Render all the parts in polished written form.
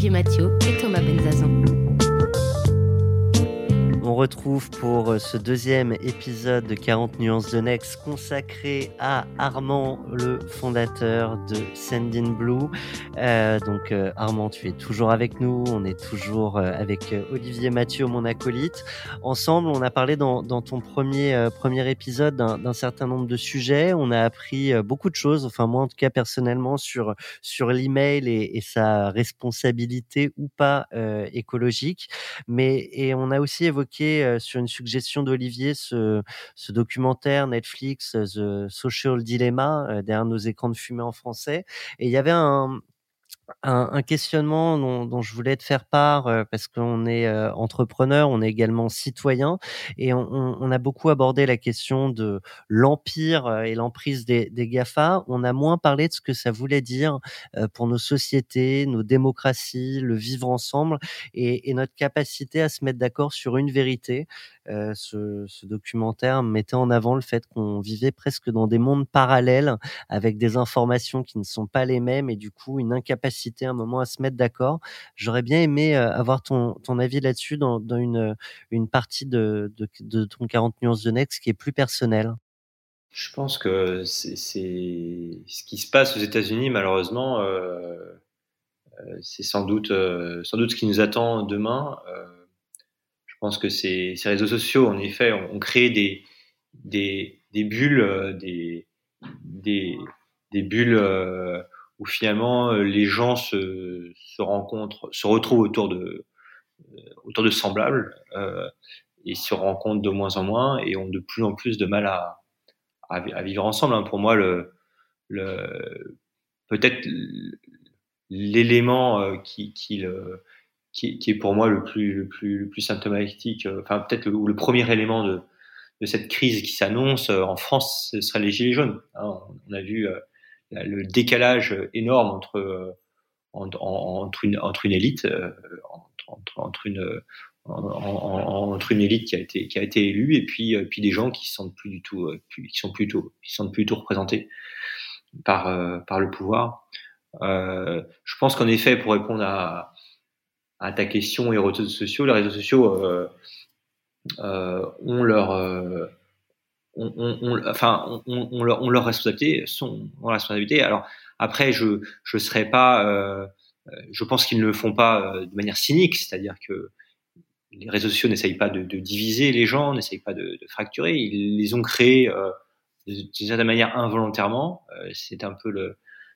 Olivier Mathieu et Thomas Benzazan. On retrouve pour ce deuxième épisode de 40 nuances de Next consacré à Armand, le fondateur de Sendinblue. Donc Armand, tu es toujours avec nous, on est toujours avec Olivier Mathieu, mon acolyte. Ensemble, on a parlé dans ton premier épisode d'un certain nombre de sujets. On a appris beaucoup de choses, enfin moi en tout cas personnellement, sur l'email et sa responsabilité ou pas écologique. Et on a aussi évoqué sur une suggestion d'Olivier ce documentaire Netflix The Social Dilemma derrière nos écrans de fumée en français. Et il y avait un questionnement dont je voulais te faire part parce qu'on est entrepreneur, on est également citoyen et on a beaucoup abordé la question de l'empire et l'emprise des GAFA. On a moins parlé de ce que ça voulait dire pour nos sociétés, nos démocraties, le vivre ensemble et notre capacité à se mettre d'accord sur une vérité. Ce documentaire mettait en avant le fait qu'on vivait presque dans des mondes parallèles avec des informations qui ne sont pas les mêmes et du coup une incapacité un moment à se mettre d'accord. J'aurais bien aimé avoir ton avis là-dessus dans une partie de ton 40 nuances de Next qui est plus personnelle. Je pense que c'est ce qui se passe aux États-Unis, malheureusement, c'est sans doute ce qui nous attend demain. Je pense que ces réseaux sociaux, en effet, ont créé des bulles, des bulles où finalement les gens se rencontrent, se retrouvent autour de semblables et se rencontrent de moins en moins et ont de plus en plus de mal à vivre ensemble. Pour moi, peut-être l'élément qui est pour moi le plus symptomatique, enfin peut-être le premier élément de cette crise qui s'annonce en France, ce serait les gilets jaunes. On a vu le décalage énorme entre une élite, entre une élite qui a été élue et puis des gens qui sont plus du tout représentés par le pouvoir. Je pense qu'en effet, pour répondre à ta question, les réseaux sociaux ont leur responsabilité. Alors après, je serais pas, je pense qu'ils ne le font pas de manière cynique, c'est-à-dire que les réseaux sociaux n'essayent pas de diviser les gens, n'essayent pas de fracturer. Ils les ont créés d'une certaine manière involontairement. C'est un peu le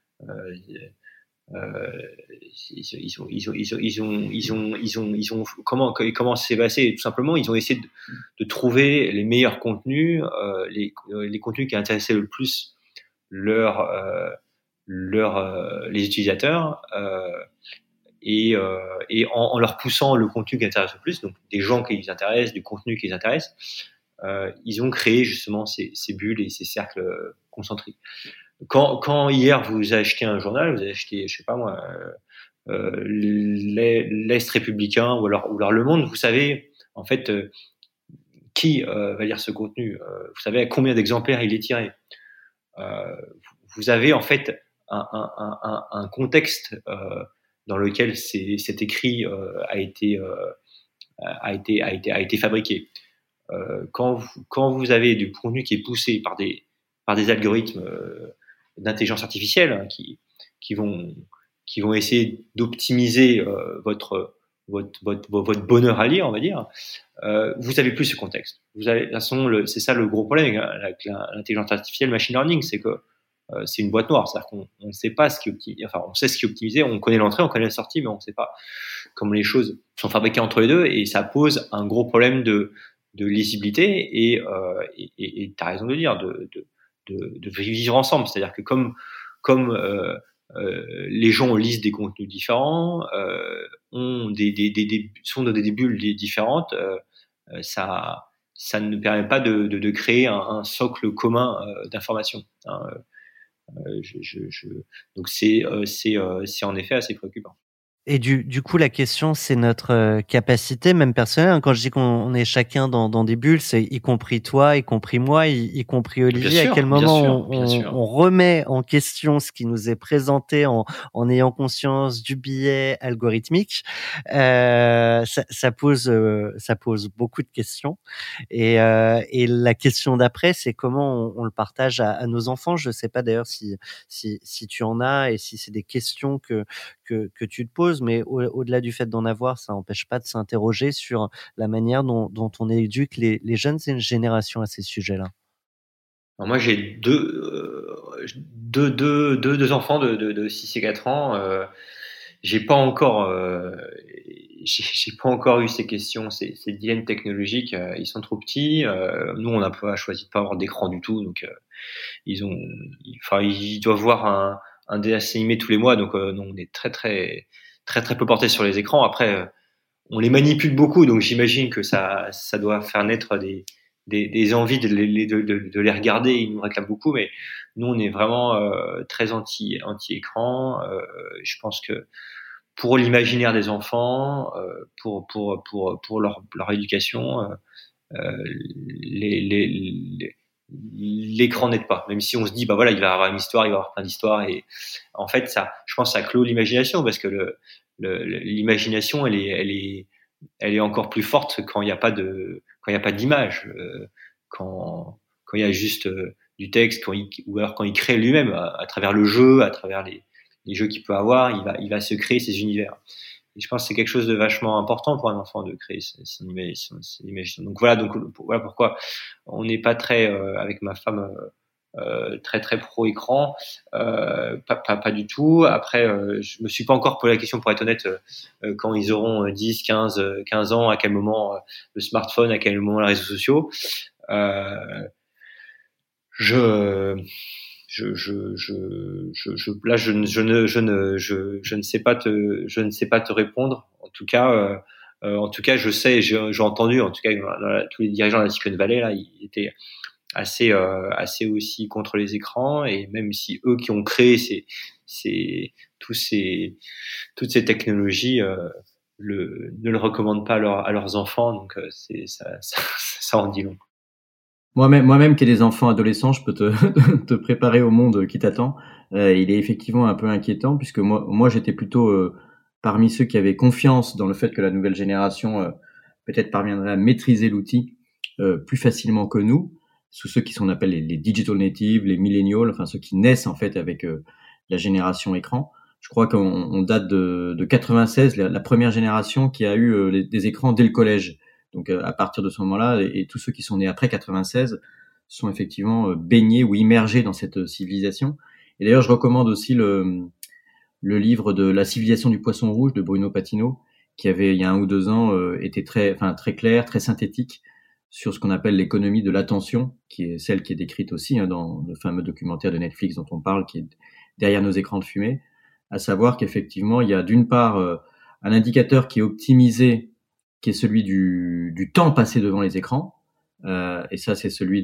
comment c'est passé. Tout simplement, ils ont essayé de trouver les meilleurs contenus, les contenus qui intéressaient le plus les utilisateurs, et en leur poussant le contenu qui intéresse le plus, donc des gens qui les intéressent, du contenu qui les intéresse, ils ont créé justement ces bulles et ces cercles concentriques. Quand hier vous achetez un journal, vous achetez, je sais pas moi, l'Est républicain ou alors Le Monde, vous savez en fait qui va lire ce contenu, vous savez à combien d'exemplaires il est tiré. Vous avez en fait un contexte dans lequel cet écrit a été fabriqué. Quand vous avez du contenu qui est poussé par des algorithmes d'intelligence artificielle qui vont essayer d'optimiser votre bonheur à lire, on va dire, vous avez plus ce contexte. Vous avez, de toute façon, c'est ça le gros problème avec l'intelligence artificielle, machine learning, c'est que c'est une boîte noire, c'est-à-dire qu'on ne sait pas ce qui est optimisé, enfin on sait ce qui est optimisé, on connaît l'entrée, on connaît la sortie, mais on ne sait pas comment les choses sont fabriquées entre les deux, et ça pose un gros problème de lisibilité et t'as raison de dire de vivre ensemble, c'est-à-dire que comme les gens lisent des contenus différents, sont dans des bulles différentes, ça ne permet pas de créer un socle commun d'information. Donc c'est en effet assez préoccupant. Et du coup, la question, c'est notre capacité, même personnelle, hein. Quand je dis qu'on est chacun dans des bulles, c'est y compris toi, y compris moi, y compris Bien Olivier. À quel sûr, bien sûr, moment bien sûr. on remet en question ce qui nous est présenté en ayant conscience du biais algorithmique, ça pose beaucoup de questions. Et la question d'après, c'est comment on le partage à nos enfants. Je sais pas d'ailleurs si tu en as et si c'est des questions que tu te poses, mais au-delà du fait d'en avoir, ça n'empêche pas de s'interroger sur la manière dont on éduque les jeunes générations à ces sujets-là. Alors moi, j'ai deux enfants de 6 et 4 ans. J'ai pas encore, j'ai pas encore eu ces questions, ces dilemmes technologiques. Ils sont trop petits. Nous, on a pas choisi de pas avoir d'écran du tout, donc ils doivent voir un dessin animé tous les mois, donc nous, on est très peu porté sur les écrans. Après, on les manipule beaucoup, donc j'imagine que ça doit faire naître des envies de les regarder. Ils nous réclament beaucoup, mais nous, on est vraiment très anti-écran. Je pense que pour l'imaginaire des enfants, pour leur éducation, l'écran n'aide pas. Même si on se dit, bah voilà, il va avoir une histoire, il va avoir plein d'histoires, et en fait, je pense, que ça clôt l'imagination, parce que l'imagination, elle est encore plus forte quand il n'y a pas d'image, quand il y a juste du texte, ou alors quand il crée lui-même à travers le jeu, à travers les jeux qu'il peut avoir, il va se créer ses univers. Et je pense que c'est quelque chose de vachement important pour un enfant de créer son imagination. Donc voilà pourquoi on n'est pas très, avec ma femme, très pro écran, pas du tout. Après, je me suis pas encore posé la question, pour être honnête, quand ils auront 10, 15 ans, à quel moment le smartphone, à quel moment les réseaux sociaux. Je là, je ne sais pas te répondre. En tout cas, je sais, j'ai entendu, en tout cas, tous les dirigeants de la Silicon Valley, là, ils étaient assez aussi contre les écrans, et même si eux qui ont créé toutes ces technologies, ne le recommandent pas à leurs enfants, donc ça en dit long. Moi-même qui ai des enfants adolescents, je peux te préparer au monde qui t'attend. Il est effectivement un peu inquiétant, puisque moi j'étais plutôt parmi ceux qui avaient confiance dans le fait que la nouvelle génération peut-être parviendrait à maîtriser l'outil plus facilement que nous, sous ceux qui sont appelés les digital natives, les millennials, enfin ceux qui naissent en fait avec la génération écran. Je crois qu'on date de 96, la première génération qui a eu des écrans dès le collège. Donc à partir de ce moment-là, et tous ceux qui sont nés après 96 sont effectivement baignés ou immergés dans cette civilisation. Et d'ailleurs, je recommande aussi le livre de La civilisation du poisson rouge de Bruno Patino, qui avait il y a 1 ou 2 ans été très clair, très synthétique sur ce qu'on appelle l'économie de l'attention, qui est celle qui est décrite aussi dans le fameux documentaire de Netflix dont on parle, qui est derrière nos écrans de fumée, à savoir qu'effectivement, il y a d'une part un indicateur qui est optimisé, qui est celui du temps passé devant les écrans, et ça c'est celui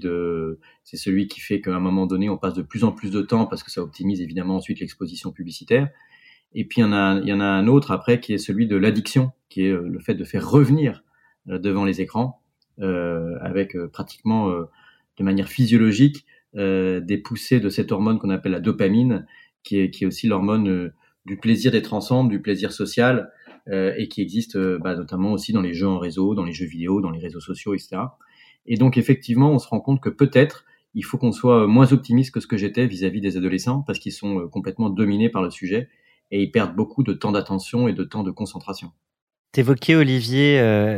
qui fait qu'à un moment donné on passe de plus en plus de temps, parce que ça optimise évidemment ensuite l'exposition publicitaire. Et puis il y en a un autre après qui est celui de l'addiction, qui est le fait de faire revenir devant les écrans avec pratiquement de manière physiologique des poussées de cette hormone qu'on appelle la dopamine, qui est aussi l'hormone du plaisir d'être ensemble, du plaisir social, et qui existe notamment aussi dans les jeux en réseau, dans les jeux vidéo, dans les réseaux sociaux, etc. Et donc effectivement, on se rend compte que peut-être il faut qu'on soit moins optimiste que ce que j'étais vis-à-vis des adolescents, parce qu'ils sont complètement dominés par le sujet et ils perdent beaucoup de temps d'attention et de temps de concentration. T'évoquais, Olivier,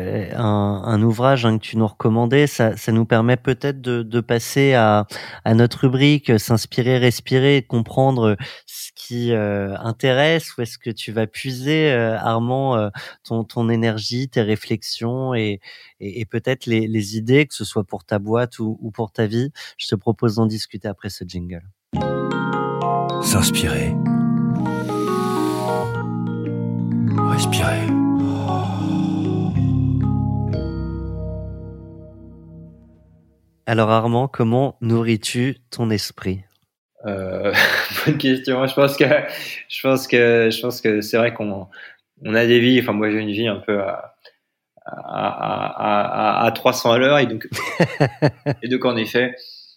un ouvrage que tu nous recommandais. Ça nous permet peut-être de passer à notre rubrique s'inspirer, respirer, comprendre ce qui intéresse. Où est-ce que tu vas puiser, Armand, ton énergie, tes réflexions et peut-être les idées, que ce soit pour ta boîte ou pour ta vie. Je te propose d'en discuter après ce jingle. S'inspirer. Respirer. Alors Armand, comment nourris-tu ton esprit ? Bonne question. Je pense que c'est vrai qu'on on a des vies. Enfin, moi, j'ai une vie un peu à 300 à l'heure, et donc en effet,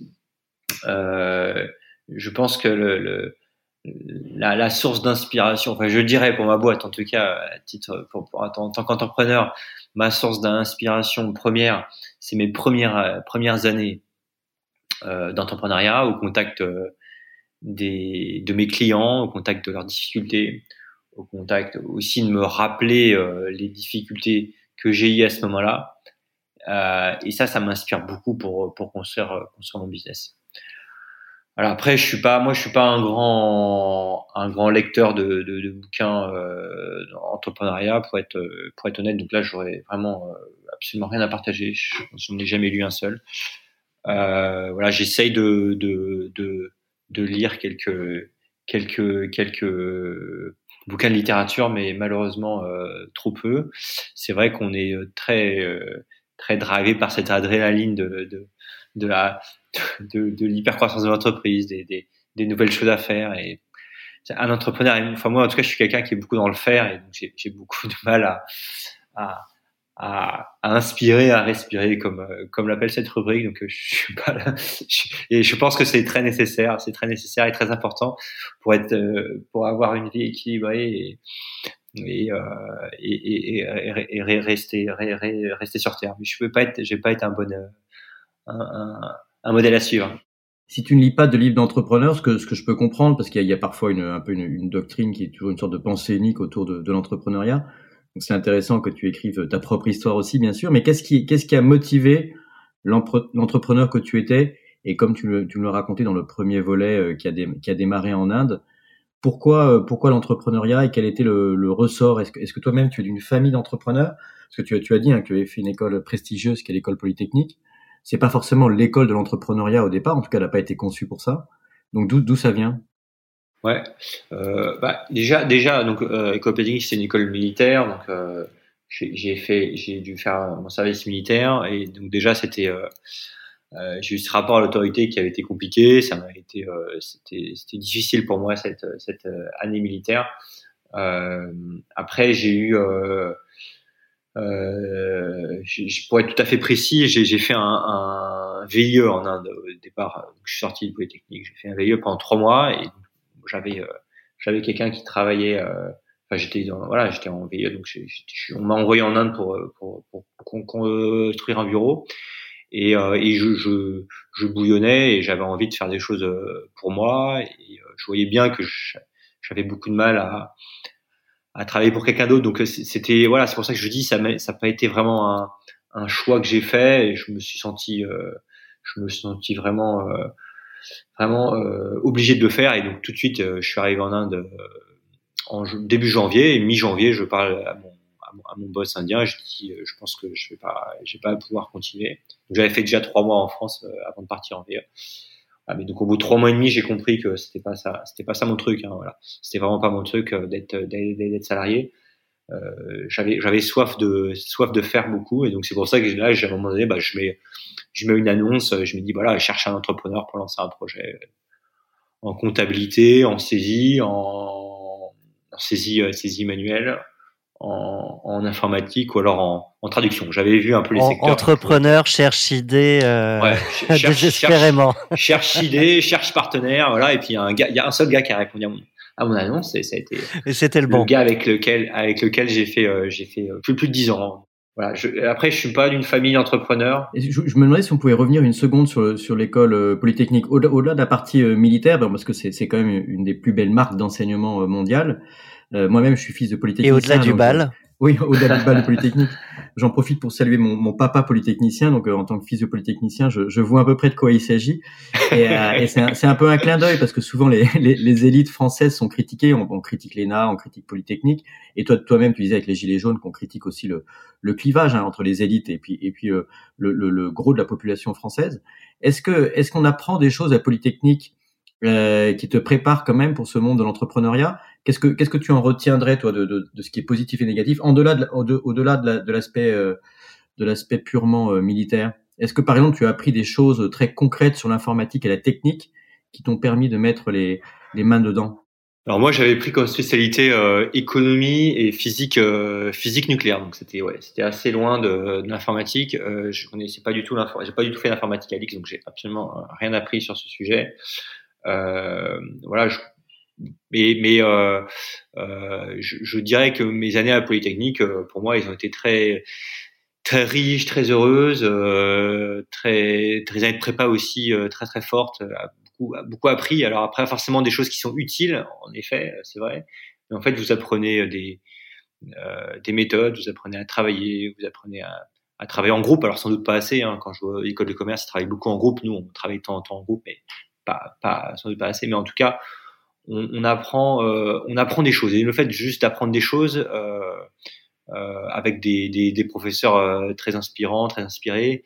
je pense que la source d'inspiration, enfin, je dirais pour ma boîte, en tout cas, à titre en tant qu'entrepreneur, ma source d'inspiration première, c'est mes premières années d'entrepreneuriat, au contact de mes clients, au contact de leurs difficultés, au contact aussi de me rappeler les difficultés que j'ai eues à ce moment-là. Et ça m'inspire beaucoup pour construire mon business. Alors après, je suis pas un grand lecteur de bouquins d'entrepreneuriat, pour être honnête. Donc là, j'aurais vraiment absolument rien à partager. Je n'en ai jamais lu un seul. Voilà, j'essaye de lire quelques bouquins de littérature, mais malheureusement trop peu. C'est vrai qu'on est très drivé par cette adrénaline de l'hypercroissance de l'entreprise, des nouvelles choses à faire. Et un entrepreneur, enfin moi en tout cas, je suis quelqu'un qui est beaucoup dans le faire, et donc j'ai beaucoup de mal à inspirer, à respirer, comme l'appelle cette rubrique. Donc je suis pas là. Et je pense que c'est très nécessaire et très important pour avoir une vie équilibrée et rester sur terre. Mais j'ai pas été un modèle à suivre. Si tu ne lis pas de livres d'entrepreneurs, ce que je peux comprendre, parce qu'il y a parfois un peu une doctrine qui est toujours une sorte de pensée unique autour de l'entrepreneuriat. Donc c'est intéressant que tu écrives ta propre histoire aussi, bien sûr. Mais qu'est-ce qui a motivé l'entrepreneur que tu étais, et comme tu me le racontais dans le premier volet qui a démarré en Inde, pourquoi l'entrepreneuriat, et quel était le ressort? Est-ce que toi-même tu es d'une famille d'entrepreneurs? Parce que tu as dit que tu avais fait une école prestigieuse qui est l'école polytechnique. C'est pas forcément l'école de l'entrepreneuriat au départ, en tout cas elle n'a pas été conçue pour ça. Donc d'où ça vient? Ouais, déjà donc école polytechnique, c'est une école militaire, donc j'ai dû faire mon service militaire, et donc déjà j'ai eu ce rapport à l'autorité qui avait été compliqué. Ça m'a été c'était difficile pour moi cette année militaire. Après j'ai eu pour être tout à fait précis, j'ai fait un VIE en Inde au départ. Donc, je suis sorti de Polytechnique, j'ai fait un VIE pendant 3 mois, et j'avais quelqu'un qui travaillait. Enfin, j'étais en VIE, donc on m'a envoyé en Inde pour construire un bureau, et je bouillonnais, et j'avais envie de faire des choses pour moi, et je voyais bien que j'avais beaucoup de mal à travailler pour quelqu'un d'autre. Donc c'était c'est pour ça que je dis ça n'a pas été vraiment un choix que j'ai fait, et je me suis senti vraiment obligé de le faire. Et donc tout de suite je suis arrivé en Inde début janvier, et mi-janvier je parle à mon boss indien, et je dis je pense que je vais pas pouvoir continuer. Donc j'avais fait déjà 3 mois en France avant de partir en VE. Mais donc au bout de 3 mois et demi, j'ai compris que c'était pas ça mon truc, voilà. C'était vraiment pas mon truc d'être salarié. J'avais soif de faire beaucoup, et donc c'est pour ça que là, à un moment donné, je mets une annonce, je me dis voilà, je cherche un entrepreneur pour lancer un projet en comptabilité, en saisie, saisie manuelle, en informatique, ou alors en traduction. J'avais vu un peu les secteurs. Entrepreneur cherche idée désespérément. Cherche idée, cherche partenaire, voilà. Et puis il y a un seul gars qui a répondu à mon annonce, et ça a été. Et c'était le bon gars avec lequel j'ai fait plus de 10 ans. Voilà. Après, je suis pas d'une famille d'entrepreneurs. Et je me demandais si on pouvait revenir une seconde sur l'école polytechnique, au-delà de la partie militaire, parce que c'est quand même une des plus belles marques d'enseignement mondiale. Moi-même, je suis fils de polytechnicien. Et au-delà du bal. Oui, au-delà du bal de Polytechnique. J'en profite pour saluer mon papa polytechnicien. Donc, en tant que fils de polytechnicien, je vois à peu près de quoi il s'agit. Et c'est un peu un clin d'œil, parce que souvent les élites françaises sont critiquées. On critique l'ENA, on critique Polytechnique. Et toi-même, tu disais avec les gilets jaunes qu'on critique aussi le clivage entre les élites et puis le gros de la population française. Est-ce qu'on apprend des choses à Polytechnique qui te prépare quand même pour ce monde de l'entrepreneuriat? Qu'est-ce que tu en retiendrais, toi, de ce qui est positif et négatif, au-delà de l'aspect purement militaire? Est-ce que, par exemple, tu as appris des choses très concrètes sur l'informatique et la technique qui t'ont permis de mettre les mains dedans? Alors moi, j'avais pris comme spécialité économie et physique nucléaire. Donc c'était assez loin de l'informatique. Je connaissais pas du tout j'ai pas du tout fait l'informatique à l'IX, donc j'ai absolument rien appris sur ce sujet. Voilà. Je dirais que mes années à Polytechnique, pour moi, ils ont été très très riches, très heureuses, très années de prépa aussi très très fortes, beaucoup appris. Alors après, forcément des choses qui sont utiles, en effet, c'est vrai. Mais en fait, vous apprenez des méthodes, vous apprenez à travailler, vous apprenez à travailler en groupe. Alors sans doute pas assez. Hein. Quand je vois l'école de commerce, ils travaillent beaucoup en groupe. Nous, on travaille de temps en temps en groupe, mais sans doute pas assez. Mais en tout cas, on apprend des choses. Et le fait juste d'apprendre des choses avec des professeurs très inspirants, très inspirés.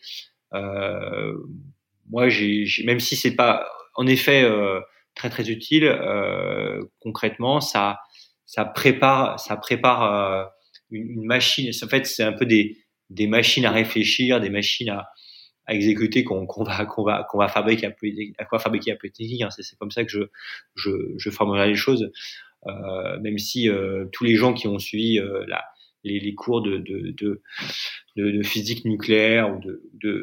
Moi, même si c'est pas en effet très très utile, concrètement, ça prépare une machine. En fait, c'est un peu des machines à réfléchir, des machines à exécuter qu'on va fabriquer à Polytechnique. Hein. C'est comme ça que je formulerai les choses. Même si tous les gens qui ont suivi les cours de physique nucléaire ou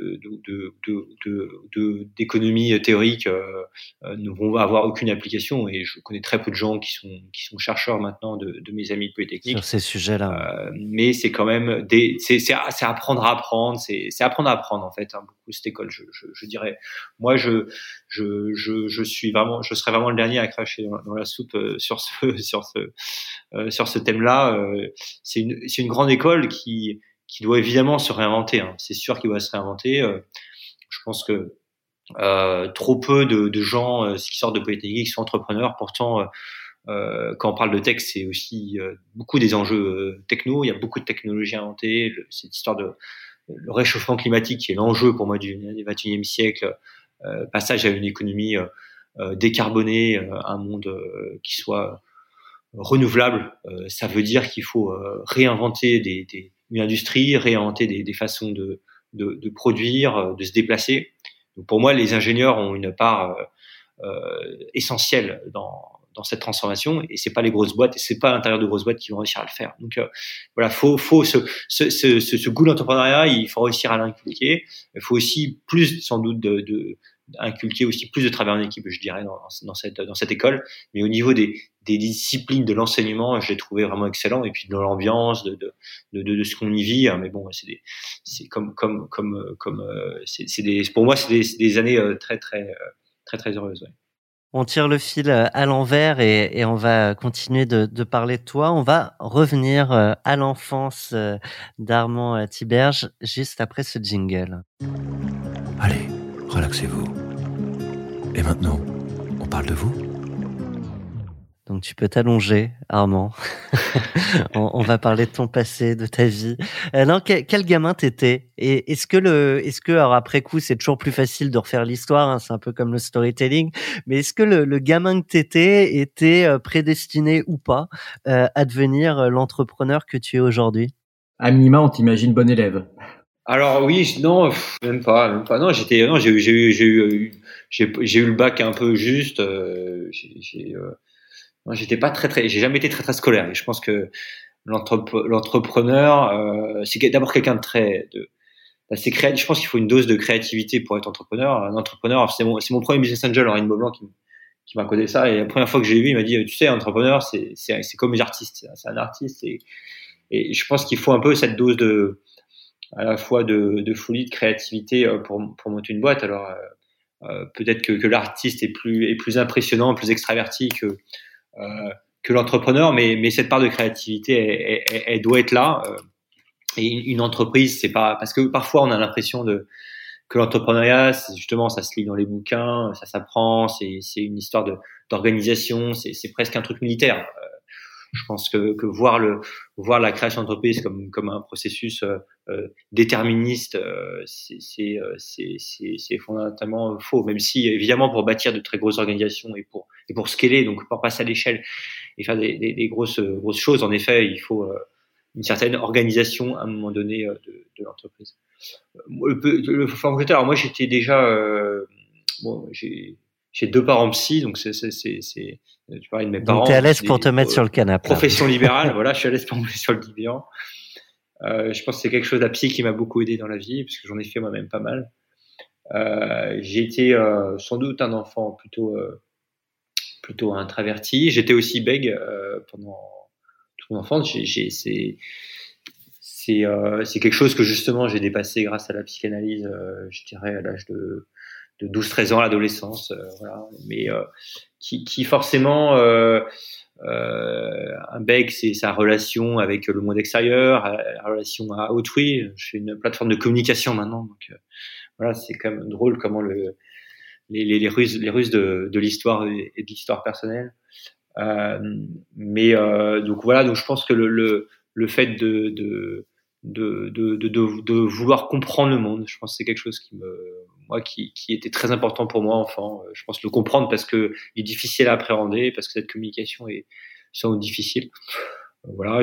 d'économie théorique ne vont avoir aucune application, et je connais très peu de gens qui sont chercheurs maintenant de mes amis de Polytechnique sur ces sujets-là. mais c'est quand même c'est apprendre à apprendre, c'est apprendre à apprendre en fait, hein, beaucoup cette école, je dirais. Moi je serais vraiment le dernier à cracher dans la soupe sur ce thème-là. C'est une grande école qui doit évidemment se réinventer, hein. C'est sûr qu'il doit se réinventer. Je pense que trop peu de gens qui sortent de Polytechnique sont entrepreneurs. Pourtant, quand on parle de tech, c'est aussi beaucoup des enjeux techno. Il y a beaucoup de technologies inventées. Cette histoire le réchauffement climatique qui est l'enjeu pour moi du XXIe siècle. Passage à une économie décarbonée, un monde qui soit renouvelable. Ça veut dire qu'il faut réinventer une industrie, réinventer des façons de produire, de se déplacer. Donc pour moi, les ingénieurs ont une part essentielle dans cette transformation, et c'est pas les grosses boîtes, et c'est pas à l'intérieur de grosses boîtes qui vont réussir à le faire. Donc voilà, faut ce goût d'entrepreneuriat, il faut réussir à l'inculquer. Il faut aussi plus, sans doute, inculquer aussi plus de travail en équipe, je dirais, dans cette école. Mais au niveau des disciplines de l'enseignement, je l'ai trouvé vraiment excellent, et puis de l'ambiance, de ce qu'on y vit. Mais bon, c'est pour moi, c'est des années très très très très heureuses. Ouais. On tire le fil à l'envers et on va continuer de parler de toi. On va revenir à l'enfance d'Armand Thiberge juste après ce jingle. Allez, relaxez-vous. Et maintenant, on parle de vous ? Donc tu peux t'allonger, Armand. On va parler de ton passé, de ta vie. Non, quel gamin t'étais ? Et est-ce que alors après coup c'est toujours plus facile de refaire l'histoire, hein, c'est un peu comme le storytelling. Mais est-ce que le gamin que t'étais était prédestiné ou pas à devenir l'entrepreneur que tu es aujourd'hui ? À minima, on t'imagine bon élève. Alors oui, non, même pas. Non, j'ai eu le bac un peu juste. Non, j'étais pas j'ai jamais été très très scolaire. Et je pense que l'entrepreneur, c'est d'abord quelqu'un assez créatif. Je pense qu'il faut une dose de créativité pour être entrepreneur. Un entrepreneur, c'est mon premier business angel, Henri Maublanc, qui m'a codé ça. Et la première fois que j'ai vu, il m'a dit, tu sais, un entrepreneur, c'est comme les artistes. C'est un artiste. Et je pense qu'il faut un peu cette dose à la fois de folie, de créativité pour monter une boîte. Alors peut-être que l'artiste est plus impressionnant, plus extraverti que l'entrepreneur, mais cette part de créativité, elle doit être là. Et une entreprise, c'est pas, parce que parfois on a l'impression que l'entrepreneuriat, justement, ça se lit dans les bouquins, ça s'apprend, c'est une histoire d'organisation, c'est presque un truc militaire. Je pense que voir la création d'entreprise comme un processus déterministe, c'est fondamentalement faux. Même si, évidemment, pour bâtir de très grosses organisations et pour scaler, donc pour passer à l'échelle et faire des grosses choses, en effet, il faut une certaine organisation à un moment donné de l'entreprise. Le formateur, alors moi j'étais déjà j'ai j'ai 2 parents psy, donc tu parlais de mes parents. Donc t'es à l'aise pour te mettre sur le canapé. Profession libérale, voilà, je suis à l'aise pour me mettre sur le divan. Je pense que c'est quelque chose, la psy, qui m'a beaucoup aidé dans la vie, parce que j'en ai fait moi-même pas mal. J'ai été sans doute un enfant plutôt introverti. J'étais aussi bègue pendant toute mon enfance. C'est quelque chose que justement j'ai dépassé grâce à la psychanalyse, je dirais à l'âge de 12-13 ans, l'adolescence, voilà. Mais qui forcément un bègue, c'est sa relation avec le monde extérieur, la relation à autrui. Je fais une plateforme de communication maintenant, donc voilà, c'est quand même drôle comment les ruses de l'histoire et de l'histoire personnelle. Donc voilà, donc je pense que le fait de vouloir comprendre le monde, je pense que c'est quelque chose qui était très important pour moi enfant. Je pense le comprendre parce que il est difficile à appréhender, parce que cette communication est sans doute difficile. Voilà,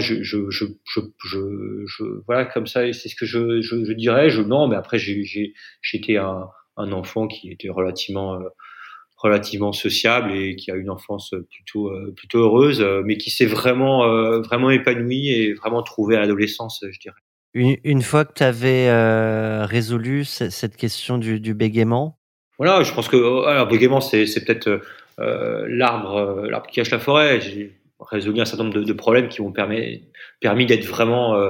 voilà, comme ça, c'est ce que je dirais. Non, mais après j'étais un enfant qui était relativement sociable et qui a une enfance plutôt heureuse, mais qui s'est vraiment épanoui et vraiment trouvé à l'adolescence, je dirais. Une fois que tu avais résolu cette question du bégaiement. Voilà, je pense que le bégaiement, c'est peut-être l'arbre qui cache la forêt. J'ai résolu un certain nombre de problèmes qui m'ont permis d'être vraiment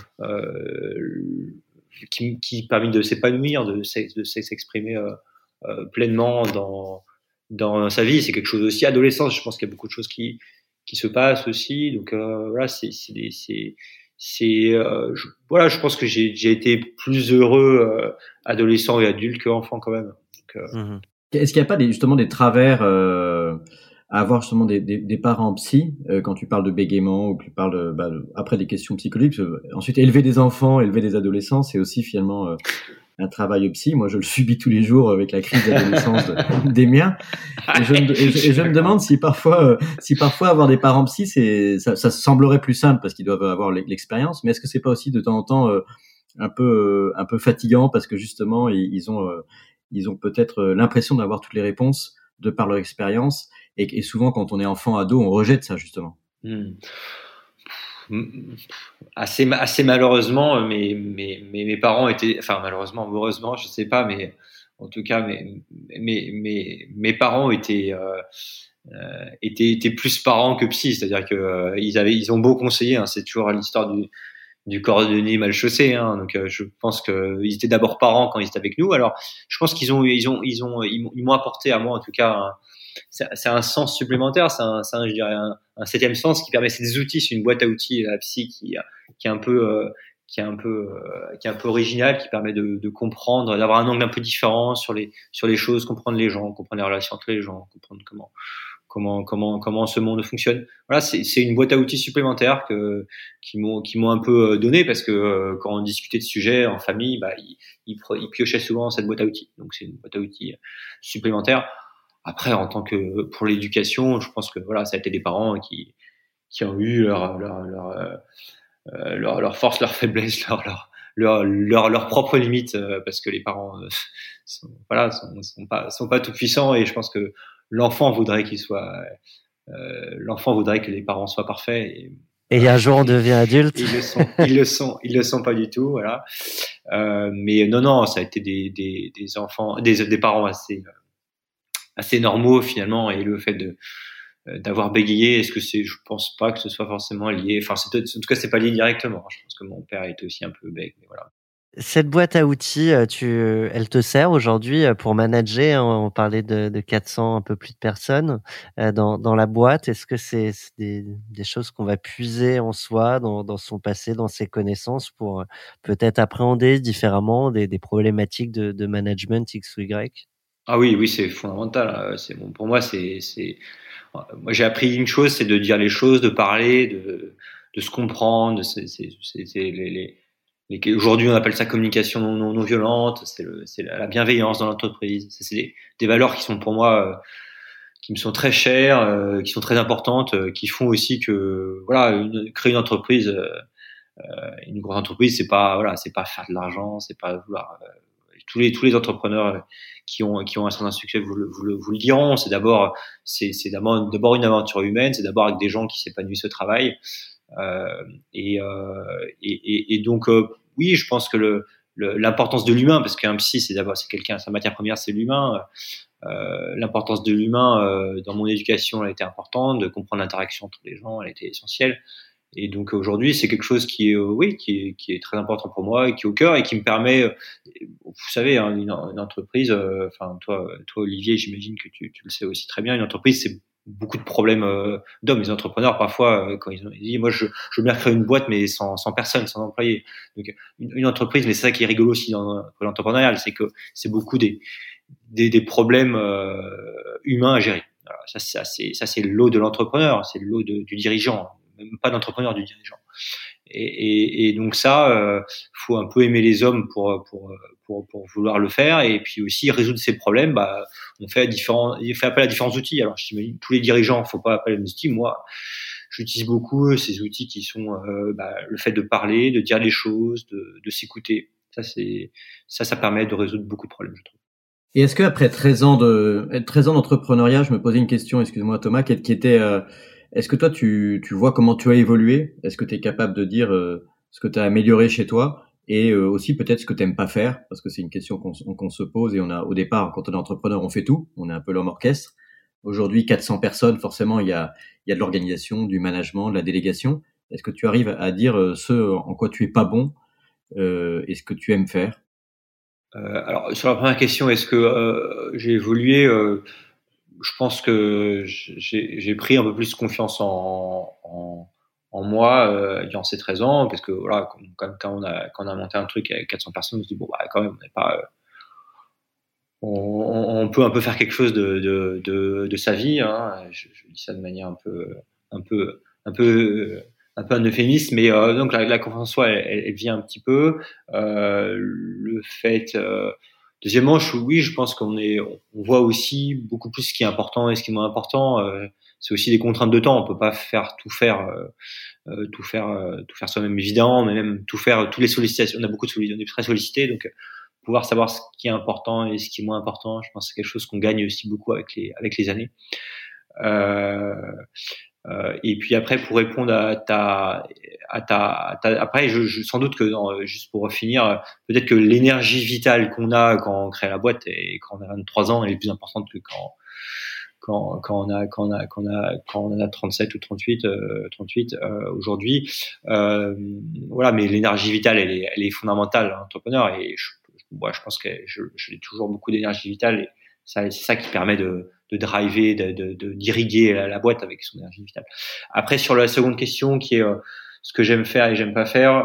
qui permis de s'épanouir, de s'exprimer pleinement dans sa vie. C'est quelque chose aussi adolescent. Je pense qu'il y a beaucoup de choses qui se passent aussi. Donc voilà, voilà, je pense que j'ai été plus heureux adolescent et adulte qu'enfant quand même. Donc, Est-ce qu'il n'y a pas justement des travers à avoir justement des parents psy quand tu parles de bégaiement ou que tu parles après des questions psychologiques, ensuite élever des enfants, élever des adolescents, c'est aussi finalement un travail psy. Moi, je le subis tous les jours avec la crise d'adolescence des miens. Et je me demande si parfois avoir des parents psy, ça semblerait plus simple parce qu'ils doivent avoir l'expérience. Mais est-ce que c'est pas aussi de temps en temps un peu fatigant parce que justement ils ont peut-être l'impression d'avoir toutes les réponses de par leur expérience et souvent quand on est enfant, ado, on rejette ça justement. Assez malheureusement, mes parents étaient, enfin malheureusement ou heureusement, je sais pas, mais en tout cas mes parents étaient plus parents que psy, c'est-à-dire que ils ont beau conseiller, hein, c'est toujours l'histoire du cordonnier mal chaussé, hein, donc je pense que ils étaient d'abord parents quand ils étaient avec nous. Alors je pense qu'ils m'ont apporté à moi en tout cas c'est un sens supplémentaire, je dirais un septième sens qui permet, c'est des outils, c'est une boîte à outils, la psy qui est un peu original, qui permet de comprendre, d'avoir un angle un peu différent sur les choses, comprendre les gens, comprendre les relations entre les gens, comprendre comment ce monde fonctionne. Voilà, c'est une boîte à outils supplémentaire qui m'ont un peu donné, parce que quand on discutait de sujets en famille, ils piochaient souvent cette boîte à outils. Donc c'est une boîte à outils supplémentaire. Après, en tant que pour l'éducation, je pense que voilà, ça a été des parents qui ont eu leur force, leur faiblesse, leurs propres limites, parce que les parents sont pas tout puissants, et je pense que l'enfant voudrait que les parents soient parfaits, et un jour on devient adulte. Ils le sont pas du tout, voilà. Mais non, ça a été des enfants, des parents assez normaux finalement, et le fait d'avoir bégayé, je pense pas que ce soit forcément lié, enfin en tout cas c'est pas lié directement. Je pense que mon père était aussi un peu bègue, mais voilà. Cette boîte à outils, elle te sert aujourd'hui pour manager, hein, on parlait de 400, un peu plus de personnes dans la boîte. Est-ce que c'est des choses qu'on va puiser en soi, dans son passé, dans ses connaissances, pour peut-être appréhender différemment des problématiques de management X ou Y? Ah oui, c'est fondamental. Pour moi, moi j'ai appris une chose, c'est de dire les choses, de parler, de se comprendre. Aujourd'hui, on appelle ça communication non violente. C'est la bienveillance dans l'entreprise. C'est des valeurs qui sont pour moi, qui me sont très chères, qui sont très importantes, qui font aussi que voilà, créer une entreprise, une grosse entreprise, c'est pas faire de l'argent, c'est pas vouloir tous les entrepreneurs qui ont un certain succès vous le diront. C'est d'abord une aventure humaine. C'est d'abord avec des gens qui s'épanouissent au travail. Et donc oui, je pense que l'importance de l'humain, parce qu'un psy c'est quelqu'un, sa matière première c'est l'humain. L'importance de l'humain dans mon éducation elle a été importante, de comprendre l'interaction entre les gens elle a été essentielle. Et donc aujourd'hui, c'est quelque chose qui est très important pour moi et qui est au cœur et qui me permet, vous savez, hein, une entreprise, enfin toi Olivier, j'imagine que tu le sais aussi très bien, une entreprise c'est beaucoup de problèmes d'hommes. Les entrepreneurs parfois quand ils disent moi je veux bien créer une boîte mais sans personne, sans employé. Donc une entreprise, mais c'est ça qui est rigolo aussi dans l'entrepreneuriat, c'est que c'est beaucoup des problèmes humains à gérer. Alors, ça c'est le lot de l'entrepreneur, c'est le lot du dirigeant. Même pas d'entrepreneur, du dirigeant. Et donc ça, faut un peu aimer les hommes pour vouloir le faire, et puis aussi résoudre ces problèmes. On fait appel à différents outils. Alors j'imagine tous les dirigeants, faut pas appeler à des outils. Moi, j'utilise beaucoup ces outils qui sont le fait de parler, de dire les choses, de s'écouter. Ça permet de résoudre beaucoup de problèmes, je trouve. Et est-ce que après 13 ans d'entrepreneuriat, je me posais une question, excuse-moi Thomas, qui était est-ce que toi, tu vois comment tu as évolué? Est-ce que tu es capable de dire ce que tu as amélioré chez toi et aussi peut-être ce que tu n'aimes pas faire? Parce que c'est une question qu'on se pose et au départ, quand on est entrepreneur, on fait tout. On est un peu l'homme orchestre. Aujourd'hui, 400 personnes, forcément, il y a de l'organisation, du management, de la délégation. Est-ce que tu arrives à dire ce en quoi tu es pas bon et ce que tu aimes faire? Alors, sur la première question, est-ce que j'ai évolué je pense que j'ai pris un peu plus confiance en moi durant ces 13 ans, parce que voilà, quand on a monté un truc avec 400 personnes, on se dit quand même on n'est pas on peut un peu faire quelque chose de sa vie, hein. Je dis ça de manière un peu un euphémiste, mais donc la confiance en soi elle vient un petit peu. Le fait deuxièmement, je pense qu'on voit aussi beaucoup plus ce qui est important et ce qui est moins important. C'est aussi des contraintes de temps. On peut pas tout faire soi-même, évidemment, mais même tout faire, toutes les sollicitations. On est très sollicité, donc pouvoir savoir ce qui est important et ce qui est moins important, je pense que c'est quelque chose qu'on gagne aussi beaucoup avec les années. Et puis après, pour répondre après, sans doute que juste pour finir, peut-être que l'énergie vitale qu'on a quand on crée la boîte et quand on a 23 ans elle est plus importante que quand on a 37 ou 38 aujourd'hui. Voilà, mais l'énergie vitale elle est fondamentale à l'entrepreneur, et je pense que j'ai toujours beaucoup d'énergie vitale, et c'est ça qui permet de driver, d'irriguer la boîte avec son énergie vitale. Après, sur la seconde question, qui est ce que j'aime faire et j'aime pas faire,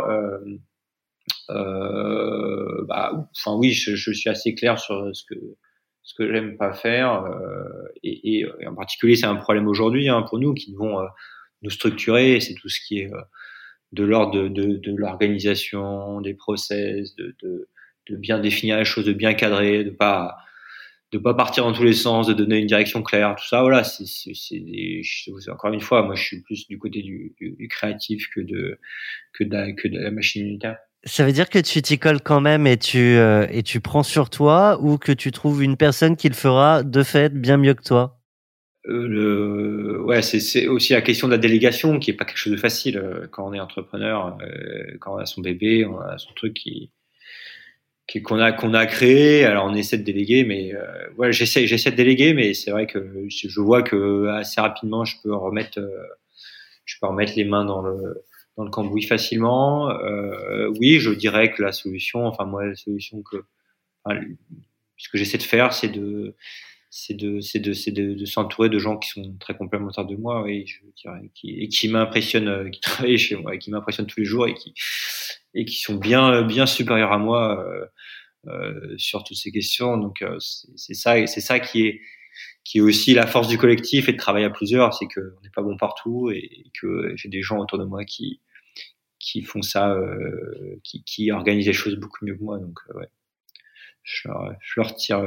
oui, je suis assez clair sur ce que j'aime pas faire, et en particulier, c'est un problème aujourd'hui, hein, pour nous qui devons nous structurer. C'est tout ce qui est de l'ordre de l'organisation, des process, de bien définir les choses, de bien cadrer, de pas partir dans tous les sens, de donner une direction claire, tout ça. Voilà, encore une fois, moi je suis plus du côté du créatif que de la machine militaire. Ça veut dire que tu t'y colles quand même et tu prends sur toi, ou que tu trouves une personne qui le fera de fait bien mieux que toi? C'est aussi la question de la délégation, qui est pas quelque chose de facile quand on est entrepreneur, quand on a son bébé, on a son truc qu'on a créé. Alors on essaie de déléguer, mais j'essaie de déléguer, mais c'est vrai que je vois que assez rapidement je peux remettre les mains dans le cambouis facilement. Oui, je dirais que la solution ce que j'essaie de faire, c'est de s'entourer de gens qui sont très complémentaires de moi, et je dirais qui m'impressionnent, qui travaillent chez moi et qui m'impressionnent tous les jours, et qui sont bien supérieurs à moi sur toutes ces questions. Donc c'est ça qui est aussi la force du collectif et de travailler à plusieurs, c'est qu'on n'est pas bon partout, et que j'ai des gens autour de moi qui font ça, qui organisent les choses beaucoup mieux que moi. Donc ouais. Je